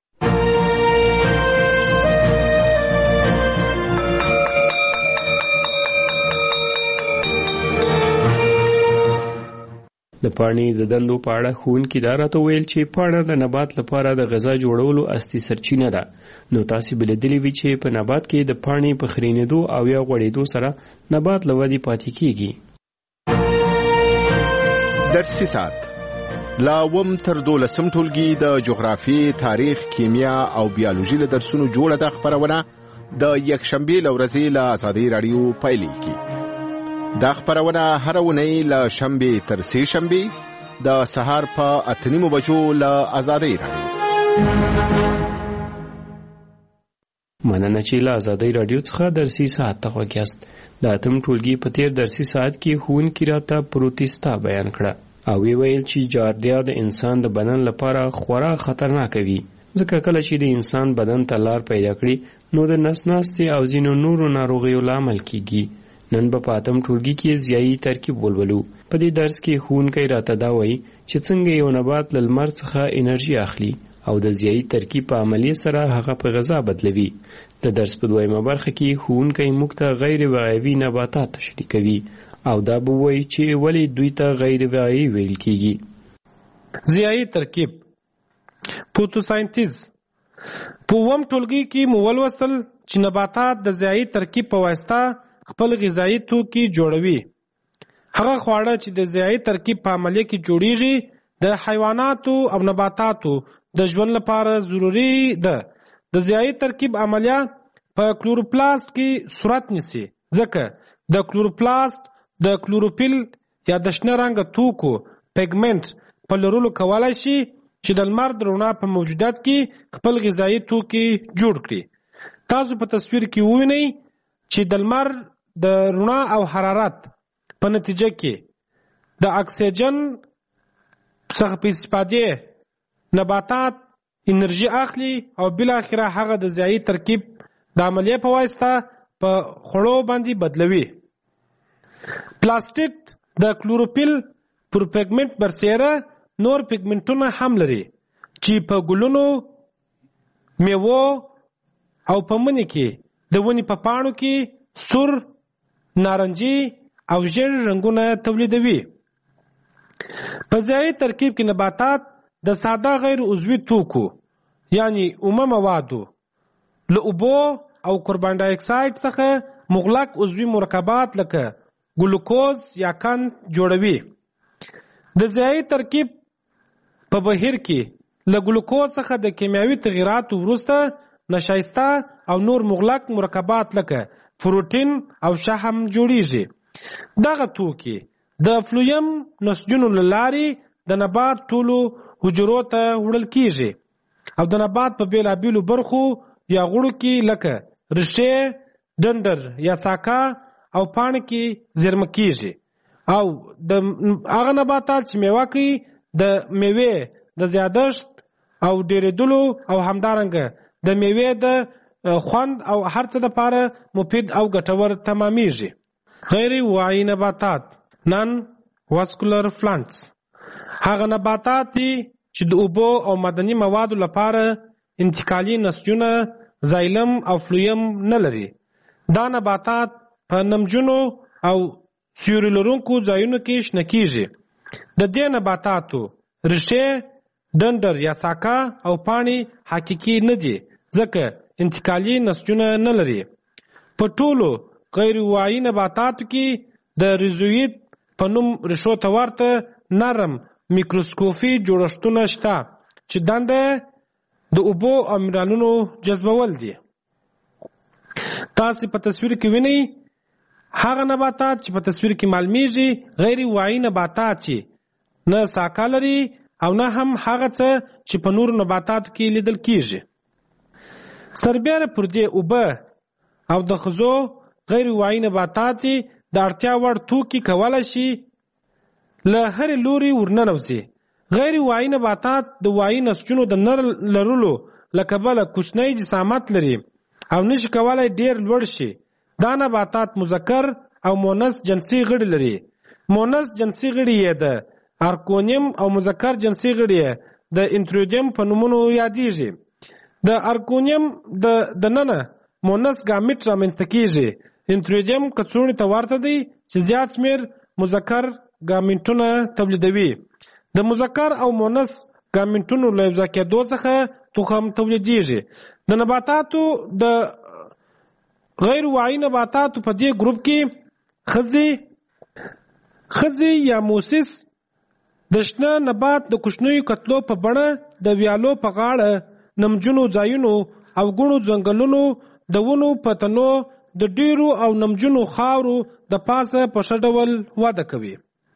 د پاڼې د دندو په اړه ښوونکي دا راته ویل چې پاڼه د نبات لپاره د غذا جوړولو اصلي سرچینه ده. نو تاسې به لیدلي وي چې په نبات کې د پاڼې په خرینېدو او یا غوړېدو سره نبات له ودې پاتې کیږي. درسي ساعت لا اووم تر دولسم ټولګي د جغرافیې، تاریخ، کیمیا او بیولوژي له درسونو جوړه ده خپرونه د یکشنبې له ورځې له ازادۍ راډیو پیلېږي. دا خپرونه هر اونۍ له شنبې تر سې شنبې د سهار په اته نیمو بجو له ازادۍ راډیو. مننه چې له ازادۍ راډیو څخه درسي ساعت ته غوږ یاست. د اتم ټولګي په تیر درسي ساعت کې ښوونکي راته پروتستا بیان کړه او وی ویل چې جاردیا د انسان د بدن لپاره خورا خطرناکه وي، ځکه کله چې د انسان بدن ته لار پیدا کړي نو د نس ناستې او ځینو نورو ناروغیو لامل کیږي. نن به په اتم ټولګي کې ضیایي ترکیب ولولو. په دې درس کې ښوونکی راته دا وایي چې څنګه یو نبات له لمر څخه انرژي اخلي او د ضیایي ترکیب په عملیې سره هغه په غذا بدلوي. د درس په دویمه برخه کې ښوونکی موږ ته غیر وعیوي نباتات تشریح کوي او دا به وایي چې ولې دوی ته غیر وعیوي ویل کیږي. ضیایي ترکیب فوتوساینتیز. په اووم ټولګي کې مو ولوستل چې نباتات د ضیایي ترکیب په واسطه خپل غذایی توکي جوړوي. هغه خواړه چې د ضیایي ترکیب په عملیه کې جوړیږي د حیواناتو او نباتاتو د ژوند لپاره ضروری ده. د ضیایي ترکیب عملیه په کلوروپلاست کې صورت نیسي، ځکه د کلوروپلاست د کلوروفیل یا د شنه رنګ توکو پیګمنټ په لرلو کولای شي چې د لمر د رڼا په موجودیت کې خپل غذایی توکي جوړ کړي. تاسو په تصویر کې ووینئ چې د لمر د رڼا او حرارت په نتیجه کې د اکسیجن څخه په استفادې نباتات انرژي اخلي او بل اخره هغه د ضیایي ترکیب د عملیې په واسطه په خوړو باندې بدلوي. پلاستیک د کلوروفیل پر پیګمنټ برسېره نور پیګمنټونه هم لري چې په ګلونو، میوو او په مني کې د ونې په پاڼو کې سور، نارنجي او ژیړ رنګونه تولیدوي. په ضیایي ترکیب کې نباتات د ساده غیر عضوي توکو یعنی اومه موادو له اوبو او کاربن ډای اکساید څخه مغلق عضوي مرکبات لکه ګلوکوز یا قند جوړوي. د ضیایي ترکیب په بهیر کې له ګلوکوز څخه د کیمیاوي تغییراتو وروسته نشایسته او نور مغلق مرکبات لکه پروتین او شحم جوړیږي. دغه توکي د فلویم نسجونو له لارې د نبات ټولو حجرو ته وړل کیږي او د نبات په بیلابیلو برخو یا غړو کې لکه ریښې، ډنډر یا ساکه او پاڼې کې زیرمه کیږي او د هغه نباتات چې میوه کوي د میوې د زیادښت او ډېرېدلو او همدارنګه د میوې د خوند او هر څه لپاره مفید او ګټور تمامیږي. غیر واعي نباتات. نن واسکولر پلانټس هغه نباتات دي چې د اوبو او معدني موادو لپاره انتقالي نسجونه زایلم او فلویم نه لري. دا نباتات په نمجنو او سیوري لرونکو ځایونو کې شنه کیږي. د دې نباتاتو ریښې، ډنډر یا ساکه او پاڼې حقیقي نه دي ځکه انتقالي نسجونه نه لري. په ټولو غیر واعي نباتاتو کې د ریزویت په نوم ریښو ته ورته نرم میکروسکوپي جوړښتونه شته چې دنده د اوبو او منرالونو جذبول دي. تاسو په تصویر کې وینئ هغه نباتات چې په تصویر کې معلومیږي غیر واعي نباتات چې نه ساکه لري او نه هم هغه څه چې په نورو نباتاتو کې لیدل کیږي. سربیره پر دې اوبه او د خزو غیر واعي نباتات د اړتیا وړ توکي کولای شي له هرې لوري ورننوځي. غیر واعي نباتات د واعي نسجونو د نه لرلو له کبله کوچنی جسامت لري او نشي کولای ډیر لوړ شي. دا نباتات مذکر او مؤنث جنسي غړي لري. مؤنث جنسي غړي یې د ارکونیم او مذکر جنسي غړي یې د انتروجیم په نومونو یادیږي. د ارکونیم د دننه مؤنث ګامیټ رامنځته کیږي. انتروجیم کڅوړې ته ورته دی چې زیات شمیر مذکر ګامیټونه تولیدوي. د مذکر او مؤنث ګامیټونو له یوځای کېدو څخه تخم تولیدیږي. د نباتاتو د غیر واعي نباتاتو په دې ګروپ کې خځې خځې یا موسس د شنه نبات د کوچنیو کتلو په بڼه د ویالو په غاړه نمجنو ځایونو او ګڼو ځنګلونو د ونو په تنو د ډیرو او نمجنو خاورو د پاسه په ښه ډول وده کوي.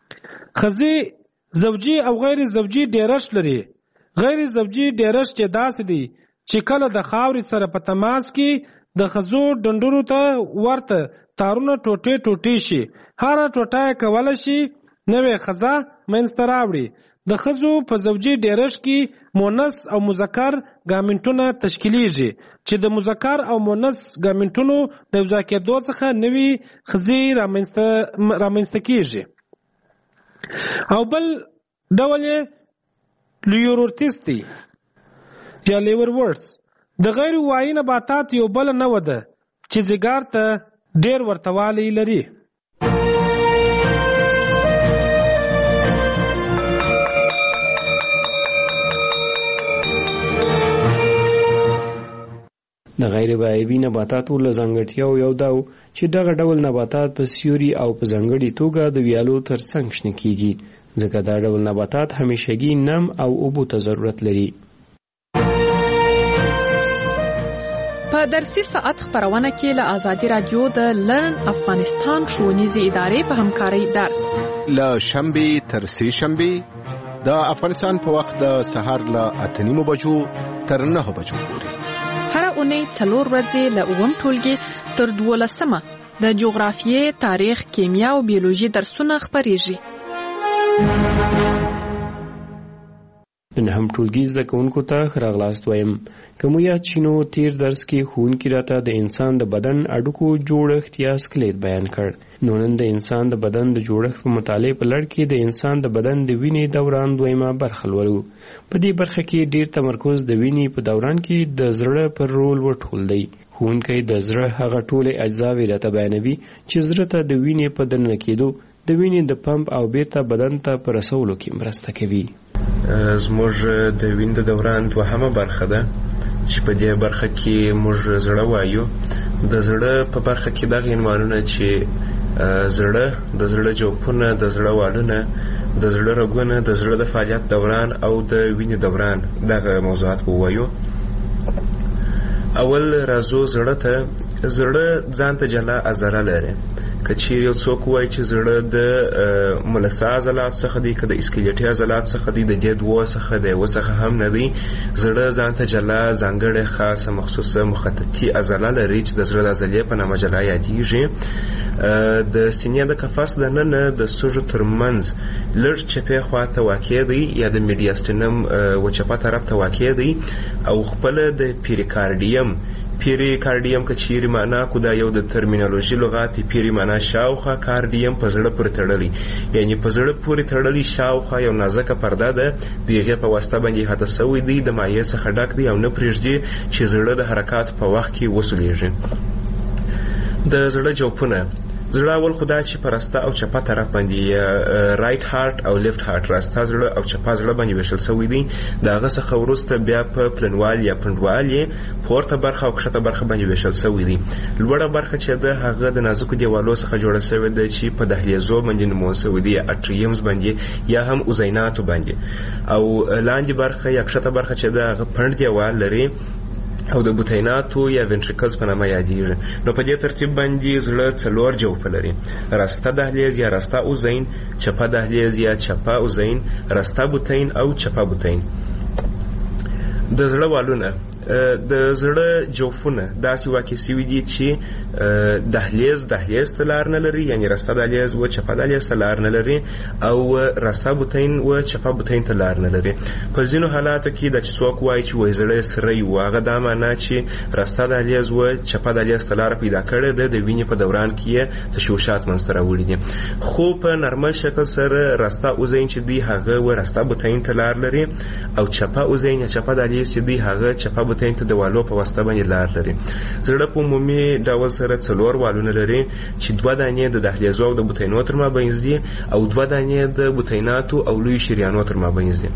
خځې زوجي او غیر زوجي ډیرښت لري. غیر زوجي ډیرښت چې داسې دی چې کله د خاورې سره په تماس کې د خزو ډنډرو ته ورته تارونه ټوټې ټوټې شي. هره ټوټه کولی شي نوې خزه منځته راوړي. د خزو په زوجي ډیرښت کې مؤنث او مذکر ګامیټونه تشکیلیږي چې د مذکر او مؤنث ګامیټونو د یوځای کېدو څخه نوې خزې رامنځته رامنځته کیږي. او بل ډول یې لیورورتس دی یا لیورورټس. د غیر واعي نباتات یو بل نوع ده چې ځیګر ته ډیر ورتوالی لري. د غیر واعي نباتاتو له ځانګړتیاو یو دا چې دغه ډول نباتات په سیوري او په ځانګړي توګه د ویالو ترڅنګ شنه کیږي ځکه دا ډول نباتات همیشګي نم او اوبو ته ضرورت لري. په درسي ساعت خبرونه کې له آزادي رادیو د لرن افغانستان ښوونیزې ادارې په همکارۍ درس له شنبې تر سې شنبې د افغانستان په وخت د سهار له اته نیمو بجو تر نهه بجو پورې هر اونۍ څلور ورځې له اووم ټولګي تر دولسمه د جغرافیې، تاریخ، کیمیا او بیولوژي درسونه خپریږي. د نهم ټولګي زده کوونکو ته ښه راغلاست وایم. که مو یاد شي نو تیر درس کې ښوونکي راته د انسان د بدن اډوکو جوړښت یا سکلیت بیان کړ. نو نن د انسان د بدن د جوړښت په مطالعې په لړ کې د انسان د بدن د وینې دوران دویمه برخه لولو. په دې برخه کې ډیر تمرکز د وینې په دوران کې د زړه پر رول وټول دی. ښوونکی د زړه هغه ټولې اجزاوې راته بیانوي چې زړه ته د وینې په دننه کېدو، د وینې د پمپ او بیرته بدن ته په رسولو کې مرسته کوي. زموږ د وینې د دوران دوهمه برخه ده چې په دې برخه کې موږ زړه وایو. د زړه په برخه کې دغه عنوانونه چې زړه، د زړه جوفونه، د زړه والونه، د زړه رګونه، د زړه د فعالیت دوران او د وینې دوران، دغه موضوعات ووایو. اول راځو زړه ته. زړه ځان ته جلا عضله لري. که چیرې یو څوک وایي چې زړه د ملسا عضلات څخه دی، که د اسکلیټي عضلات څخه دی، د دې دوه څخه دی، یوه څخه هم نه دی. زړه ځان ته جلا ځانګړې خاصه مخصوصه مخططي عضله لري چې د زړه د عضلې په نامه جلا یادیږي. د سینې د قفس دننه د سږو ترمنځ لږ چپې خواته واقع دی یا د میډیاستینم وچپه طرف ته واقع دی او خپله د پیریکارډیم پیریکارډیم که چیرې معنا کو دا یو د ترمینالوژي لغات پیری معنا معنا شاوخوا کارډیم په زړه پورې تړلی، یعنی په زړه پورې تړلی شاوخوا یو نازکه پرده ده، د هغې په واسطه باندې احاطه سوی دی، د مایع څخه ډک دی او نه پرېږدي چې زړه د حرکات په وخت کې وسولیږي. د زړه جوفونه زړه اول خو دا چې په راسته او چپه طرف باندې رایټ هارت او لیفت هارت، راسته زړه او چپه زړه باندې ویشل سوی دی. د هغه څخه وروسته بیا په پلنوال یا پنډوال یې پورته برخه او کښته برخه باندې ویشل سوی دی. لوړه برخه چې ده هغه د نازکو دیوالو څخه جوړه سوې ده چې په دهلیزو باندې نومول سوی دی، یا اټریمز باندې یا هم اوزیناتو باندې. او لاندې برخه یا کښته برخه چې ده هغه پنډ دیوال لري او د بوتیناتو یا وینټریکلز په نامه یادیږي. نو په دې ترتیب باندې زړه څلور جوفه لري: راسته دهلیز یا راسته اوزین، چپه دهلیز یا چپه اوزین، راسته بوتین او چپه بوتین. د زړه والونه د زړه جوفونه داسې واقع سوي دي چې دهلیز دهلیز ته لار نه لري، یعنی راسته دهلیز و چپه دهلیز ته لار نه لري، او راسته بوتین و چپه بوتین ته لار نه لري. په ځینو حالاتو کې د چې څوک وایي چې وایي زړه سری و، هغه دا معنا چې راسته دهلیز و چپه دهلیز ته لار پیدا کړې ده، د وینې په دوران کې یې تشوشات منځته راوړي دي. خو په نرمل شکل سره راسته اوزین چې دی هغه و راسته بوتین ته لار لري، او چپه اوزین یا چپه دهلیز چې دی هغه چپه بوتین ته د والو په واسطه باندې لار لري. زړه په عمومي ډول سره څلور والونه لري چې دوه دانې د دهلیزو او د بوتینو تر مابینځ دي، او دوه دانې د بوتیناتو او لوی شریانو تر مابینځ دي.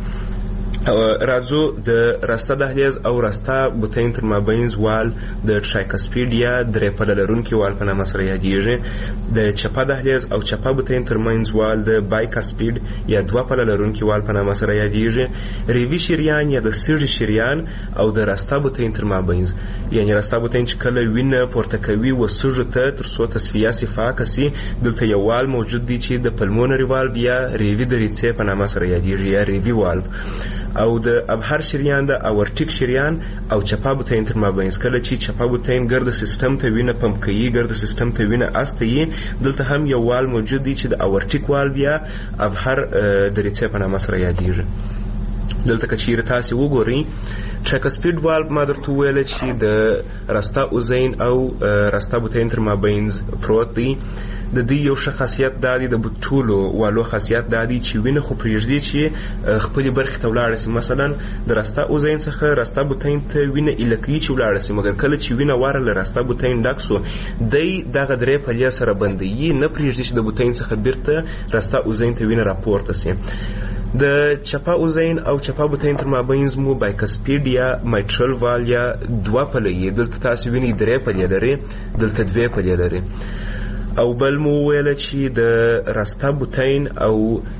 راځو د راسته دهلیز او راسته بوتین تر مابینځ وال د ټرایکسپیډ یا درې پله لرونکي وال په نامه سره یادیږي. د چپه دهلیز او چپه بوتین تر منځ وال د بایکسپیډ یا دوه پله لرونکي وال په نامه سره یادیږي. ریوي شریان یا د سږي شریان او د راسته بوتین تر مابینځ، یعنی راسته بوتین چې کله وینه پورته کوي و سږو ته تر څو تصفیه صفاکه سي، دلته یو وال موجود دی چې د پلمونري والو یا ریوي دریڅې په نامه سره یادیږي یا ریوي والو. او د ابهر شریان د اورټیک شریان او چپه بوتین تر مابینځ، کله چې چپه بوتین ګرد سیستم ته وینه پمپ کوي، ګرد سیستم ته وینه استوي، دلته هم یو وال موجود دی چې د اورټیک وال یا ابهر دریڅې په نامه سره یادیږي. دلته که چیرې تاسې وګورئ ټرایکسپیډ والو ما درته وویله چې د راسته اوزین او راسته بوتین تر مابینځ پروت دی. د دې یو ښه خاصیت دا دی، د ټولو والو خاصیت دا دی چې وینه خو پرېږدي چې خپلې برخې ته ولاړه سي. مثلا د راسته اوزین څخه راسته بوتین ته وینه ایله کوي چې ولاړه سي، مګر کله چې وینه واره له راسته بوتین ډک سو، دی دغه درې پلې سره بندوي، نه پرېږدي چې د بوتین څخه بیرته راسته اوزین ته وینه راپورته سي. د چپه اوزین او چپه بوتین تر مابینځ مو بایکسپیډ یا مایټرل وال یا دوه پله یې، دلته تاسې وینئ درې پلې لري، دلته دوې پلې لري. او بل مو ویله چې د راسته بوتین او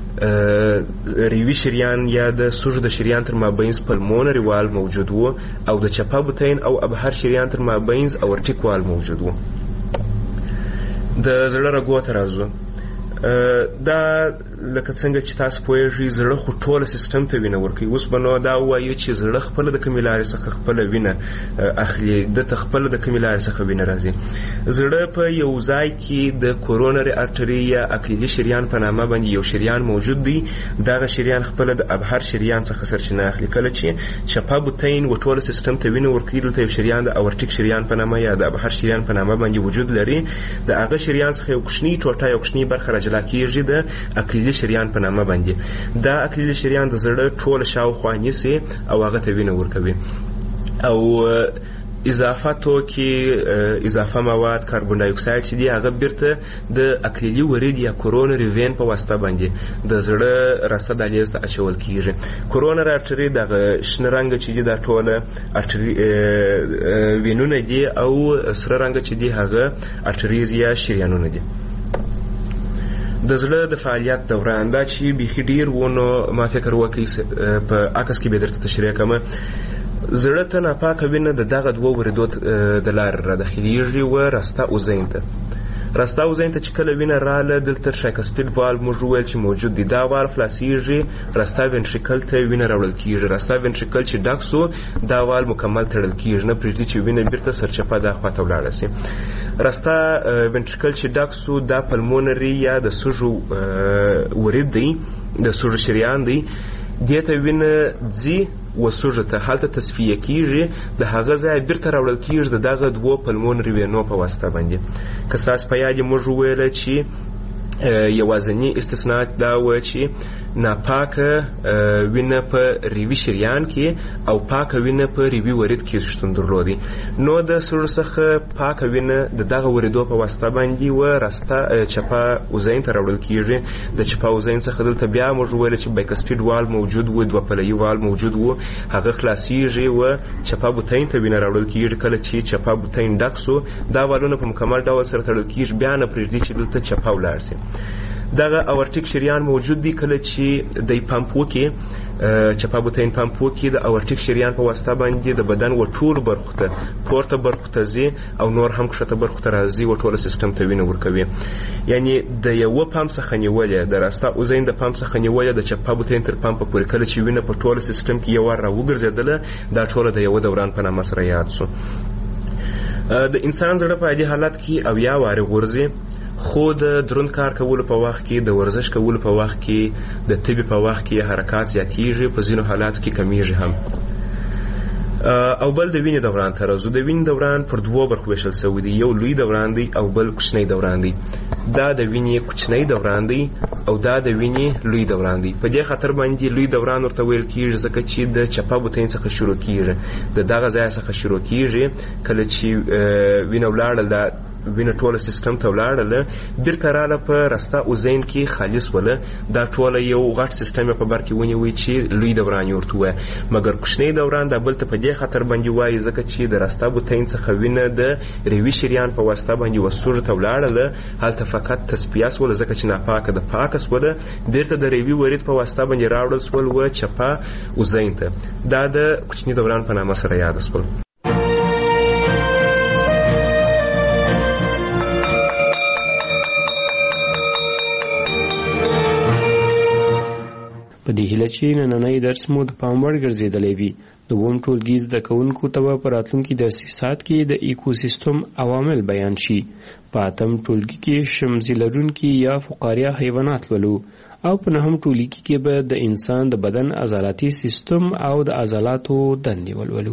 ریوي شریان یا د سږو د شریان تر مابینځ پلمونري وال موجود وو، او د چپه بوتین او ابهر شریان تر مابینځ اورټیک وال موجود وو. د زړه رګو ته راځو. دا لکه څنګه چې تاسو پوهیږئ زړه خو ټوله سیستم ته وینه ورکوي. اوس به نو دا ووایو چې زړه خپله د کومې لارې څخه خپله وینه اخلي، دته خپله د کومې لارې څخه وینه راځي. زړه په یو ځای کې د کورونري ارټري یا اکلیلي شریان په نامه باندې یو شریان موجود دی. دغه شریان خپله د ابهر شریان څخه سرچینه اخلي. کله چې چپه بوتین و ټوله سیستم ته وینه ورکوي، دلته یو شریان د اورټیک شریان په نامه یا د ابهر شریان په نامه باندې وجود لري. د هغه شریان څخه یو کوچنی ټوټه یو کوچنی برخه راجلا کېږي د اکلیلي شریان په نامه باندې. دا اکلیلي شریان د زړه ټوله شاوخوا نیسي او هغه ته وینه ورکوي. او اضافه توکي اضافه مواد کاربن ډای اکساید چې دی هغه بیرته د اکلیلي ورید یا کورونري وین په واسطه باندې د زړه راسته دهلیز ته اچول کیږي. کورونري ارټري دغه شنه رنګ چې دی دا ټوله ارټري وینونه دي، او سره رنګ چې دی هغه ارټریز یا شریانونه دي. د زړه د فعالیت دوران دا چې بیخي ډیر ونه ما فکر وکړي په عکس کې به درته تشریح کوم. زړه ته ناپاکه وینه د دغه دوه وریدو د لارې راداخلیږي و راسته اوزین ته. راسته اوزین ته چې کله وینه راله، دلته ټرایکسپیډ والو موږ وویل چې موجود دی. دا والو خلاصیږي، راسته وینټریکل ته وینه راوړل کیږي. راسته وینټریکل چې ډک سو، دا وال مکمل تړل کیږي، نه پرېږدي چې وینه بیرته سرچپه دا خواته ولاړه سي. راسته وینټریکل چې ډک سو، دا پلمونري یا د سږو ورید دی، د سږو شریان دی. دې ته وینه ځي وسوژه ته هلته تصفیه کیږي د هغه ځای بیرته راوړل کیږي د دغه دوو پلمونري وینو په واسطه باندې. که ستاسو په یاد موږ وویل چې یوازینی استثناء دا و چې ناپاکه وینه په ریوي شریان کې او پاکه وینه په ریوي ورید کې شتون درلودي. نو د سوړ څخه پاکه وینه د دغه وریدو په واسطه باندې و راسته چپا اوزین ته راوړل کیږي. د چپا اوزین څخه دلته بیا موږ ویل چې بایکسپیډ وال موجود و، دوه پلوي وال موجود و، هغه خلاصيږي و چپا بوتین ته وینه راوړل کیږي. کله چې چپا بوتین ډک سو دا والونه په مکمل ډول سره تړل کیږي، بیا نه پرېږدي چې دلته چپا ولاړ شي. دغه اورټیک شریان موجود دی. کله چې د پمپ وکي چپا بوتین پمپ وکي د اورټیک شریان په واسطه باندې د بدن و ټول برخو ته پورته برخو ته ځي او نور هم کښته برخو ته راځي و ټول سیستم ته وینه ورکوي. یعنی د یو پمپ څخه نیولې د راسته اوزین د پمپ څخه نیولې د چپا بوتین تر پمپ پورې کله چې وینه په ټول سیستم کې یو را وګرځیدله دا ټول د یو دوران په نامه سره یاد شو. د انسان زړه په دې حالت کې او یا واره غورځي، خو د دروند کار کولو په وخت کې، د ورزش کولو په وخت کې، د طبي په وخت کې حرکات زیاتېږي، په ځینو حالاتو کې کمیږي هم. او بل د وینې دوران ته راځو. د وینې دوران پر دوو برخو ویشل شوی دی، یو لوی دوران دی او بل کوچنی دوران دی. دا د وینې کوچنی دوران دی او دا د وینې لوی دوران دی. په دې خاطر باندې لوی دوران ورته ویل کیږي ځکه چې د چپا بوتین څخه شروع کیږي، د دغه ځای څخه شروع کیږي. کله چې وینه ولاړه وینه ټول سیستم ته ولاړله بیرته رااله په راسته اوزین کې خالص وله. دا ټول یو غټ سیستم په بر کې ونیوي چې لوی دوران ورته وایي. مګر کوچنی دوران دا بل ته په دې خاطر باندې وایي ځکه چې د راسته بوتین څخه وینه د ریوي شریان په واسطه باندې وسوژه ته ولاړله، هلته فقط تصفیه سوله ځکه چې ناپاکه د پاکه سوله بیرته د ریوي ورید په واسطه باندې راوړل سول و چپا اوزین ته. دا د کوچنی دوران په نامه سره یاد سول. په دې هیله چې نننی درس مو د پام وړ ګرځېدلی وي. د اووم ټولګي زده کوونکو ته به په راتلونکي درسي ساعت کې د ایکوسیستم عوامل بیان شي. په اتم ټولګي کې شمزي لرونکي یا فقاریه حیوانات ولو او په نهم ټولګي کې به د انسان د بدن عضلاتي سیستم او د عضلاتو دندې ولولو.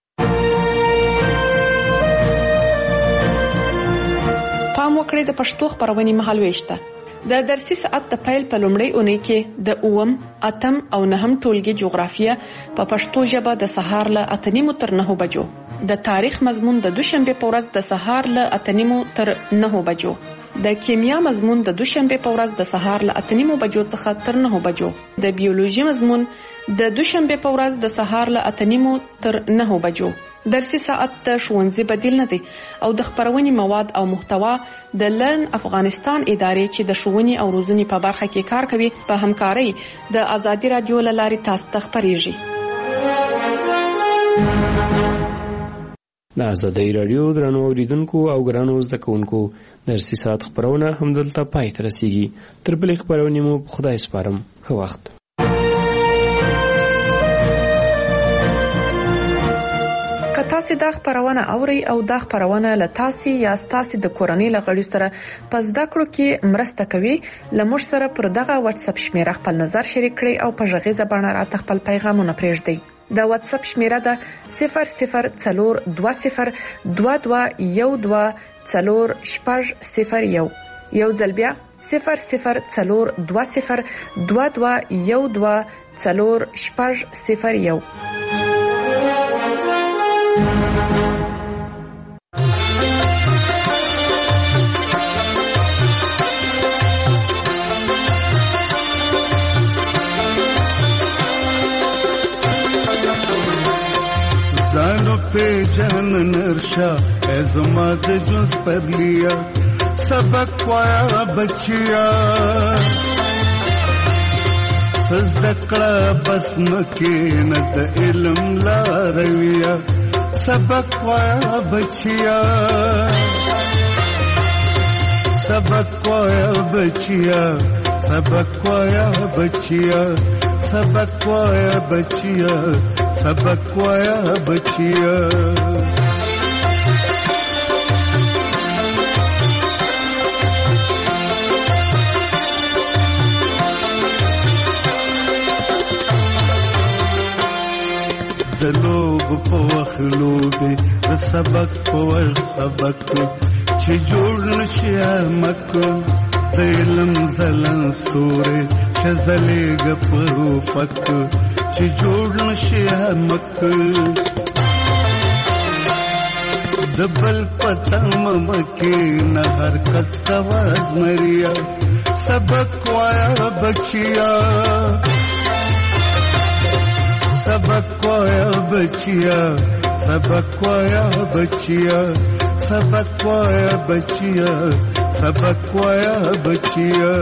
پام وکړئ د پښتو خبرونې مهالويش ته. د درسي ساعت د پیل په لومړۍ اونۍ کې د اووم، اتم او نهم ټولګي جغرافیه په پښتو ژبه د سهار له اته نیمو تر نهو بجو، د تاریخ مضمون د دوشنبه په ورځ د سهار له اته نیمو تر نهو بجو، د کیمیا مضمون د دوشنبه په ورځ د سهار له اته نیمو بجو څخه تر نهو بجو، د بیولوژي مضمون د دوشنبه په ورځ د سهار له اته نیمو تر نهو بجو. درسي ساعت د ښوونځي بدیل نه دی او د خبرونې مواد او محتوا د لرن افغانستان ادارې چې د ښوونې او روزنې په برخه کې کار کوي په همکارۍ د آزادي رادیو له لارې تاسو ته خبرېږي. د آزادي رادیو درنو اوریدونکو او ګرانو زده کوونکو درسي ساعت خبرونه همدلته پای ته رسیږي. تر بلې خبرونې مو په خدای سپارم. ښه وخت. تاسو دا خبرونه اوري او دا خبرونه له تاسو یا تاسو د کورنۍ لغړي سره پس دا کړو کې مرسته کوي. لمر سره پر دغه واتس اپ شمیره خپل نظر شریک کړئ او په ژغه زبانه راته خپل پیغامونه پرېږدئ. دا واتس اپ شمیره ده صفر صفر څلور دوه صفر دوه دوه یو دوه څلور شپږ صفر یو. یو ځل بیا صفر صفر څلور دوه صفر دوه دوه یو دوه څلور شپږ صفر یو. زانو पे जहन नरशा एज़माद जुज़ पर लिया सबक पाया बचिया सजदकड़ा बसम के नत इल्म ला रविया सबक पाया बचिया सबक पाया बचिया सबक पाया बचिया सबक पाया बचिया सबक पाया बचिया. د لوب په وخت لوبې د سبق په وخت سبق چې جوړ نشي مک د علم زلن ستوري چې زلیږه پر افق چې جوړ نشي مک د بل پتم مکه نه حرکت کواز مریا سبق وایا بچیا سبق وایا بچیا سبق وایا بچیا سبق وایا بچیا سبق وایا بچیا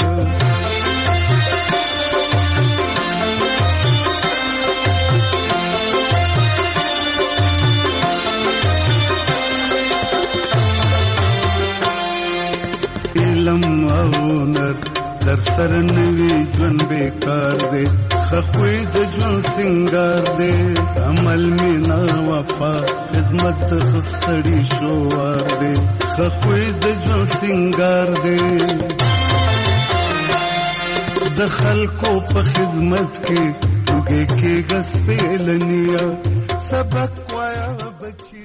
علم او نر در سر نوی جون بیکار دے خخوی د جون سنگار دے عمل مینا وفا خدمت خسڑی شوار دے خخوی د جون سنگار دے د خلکو په خدمت کې وګه کې غس په لنیا سبق وایا بچی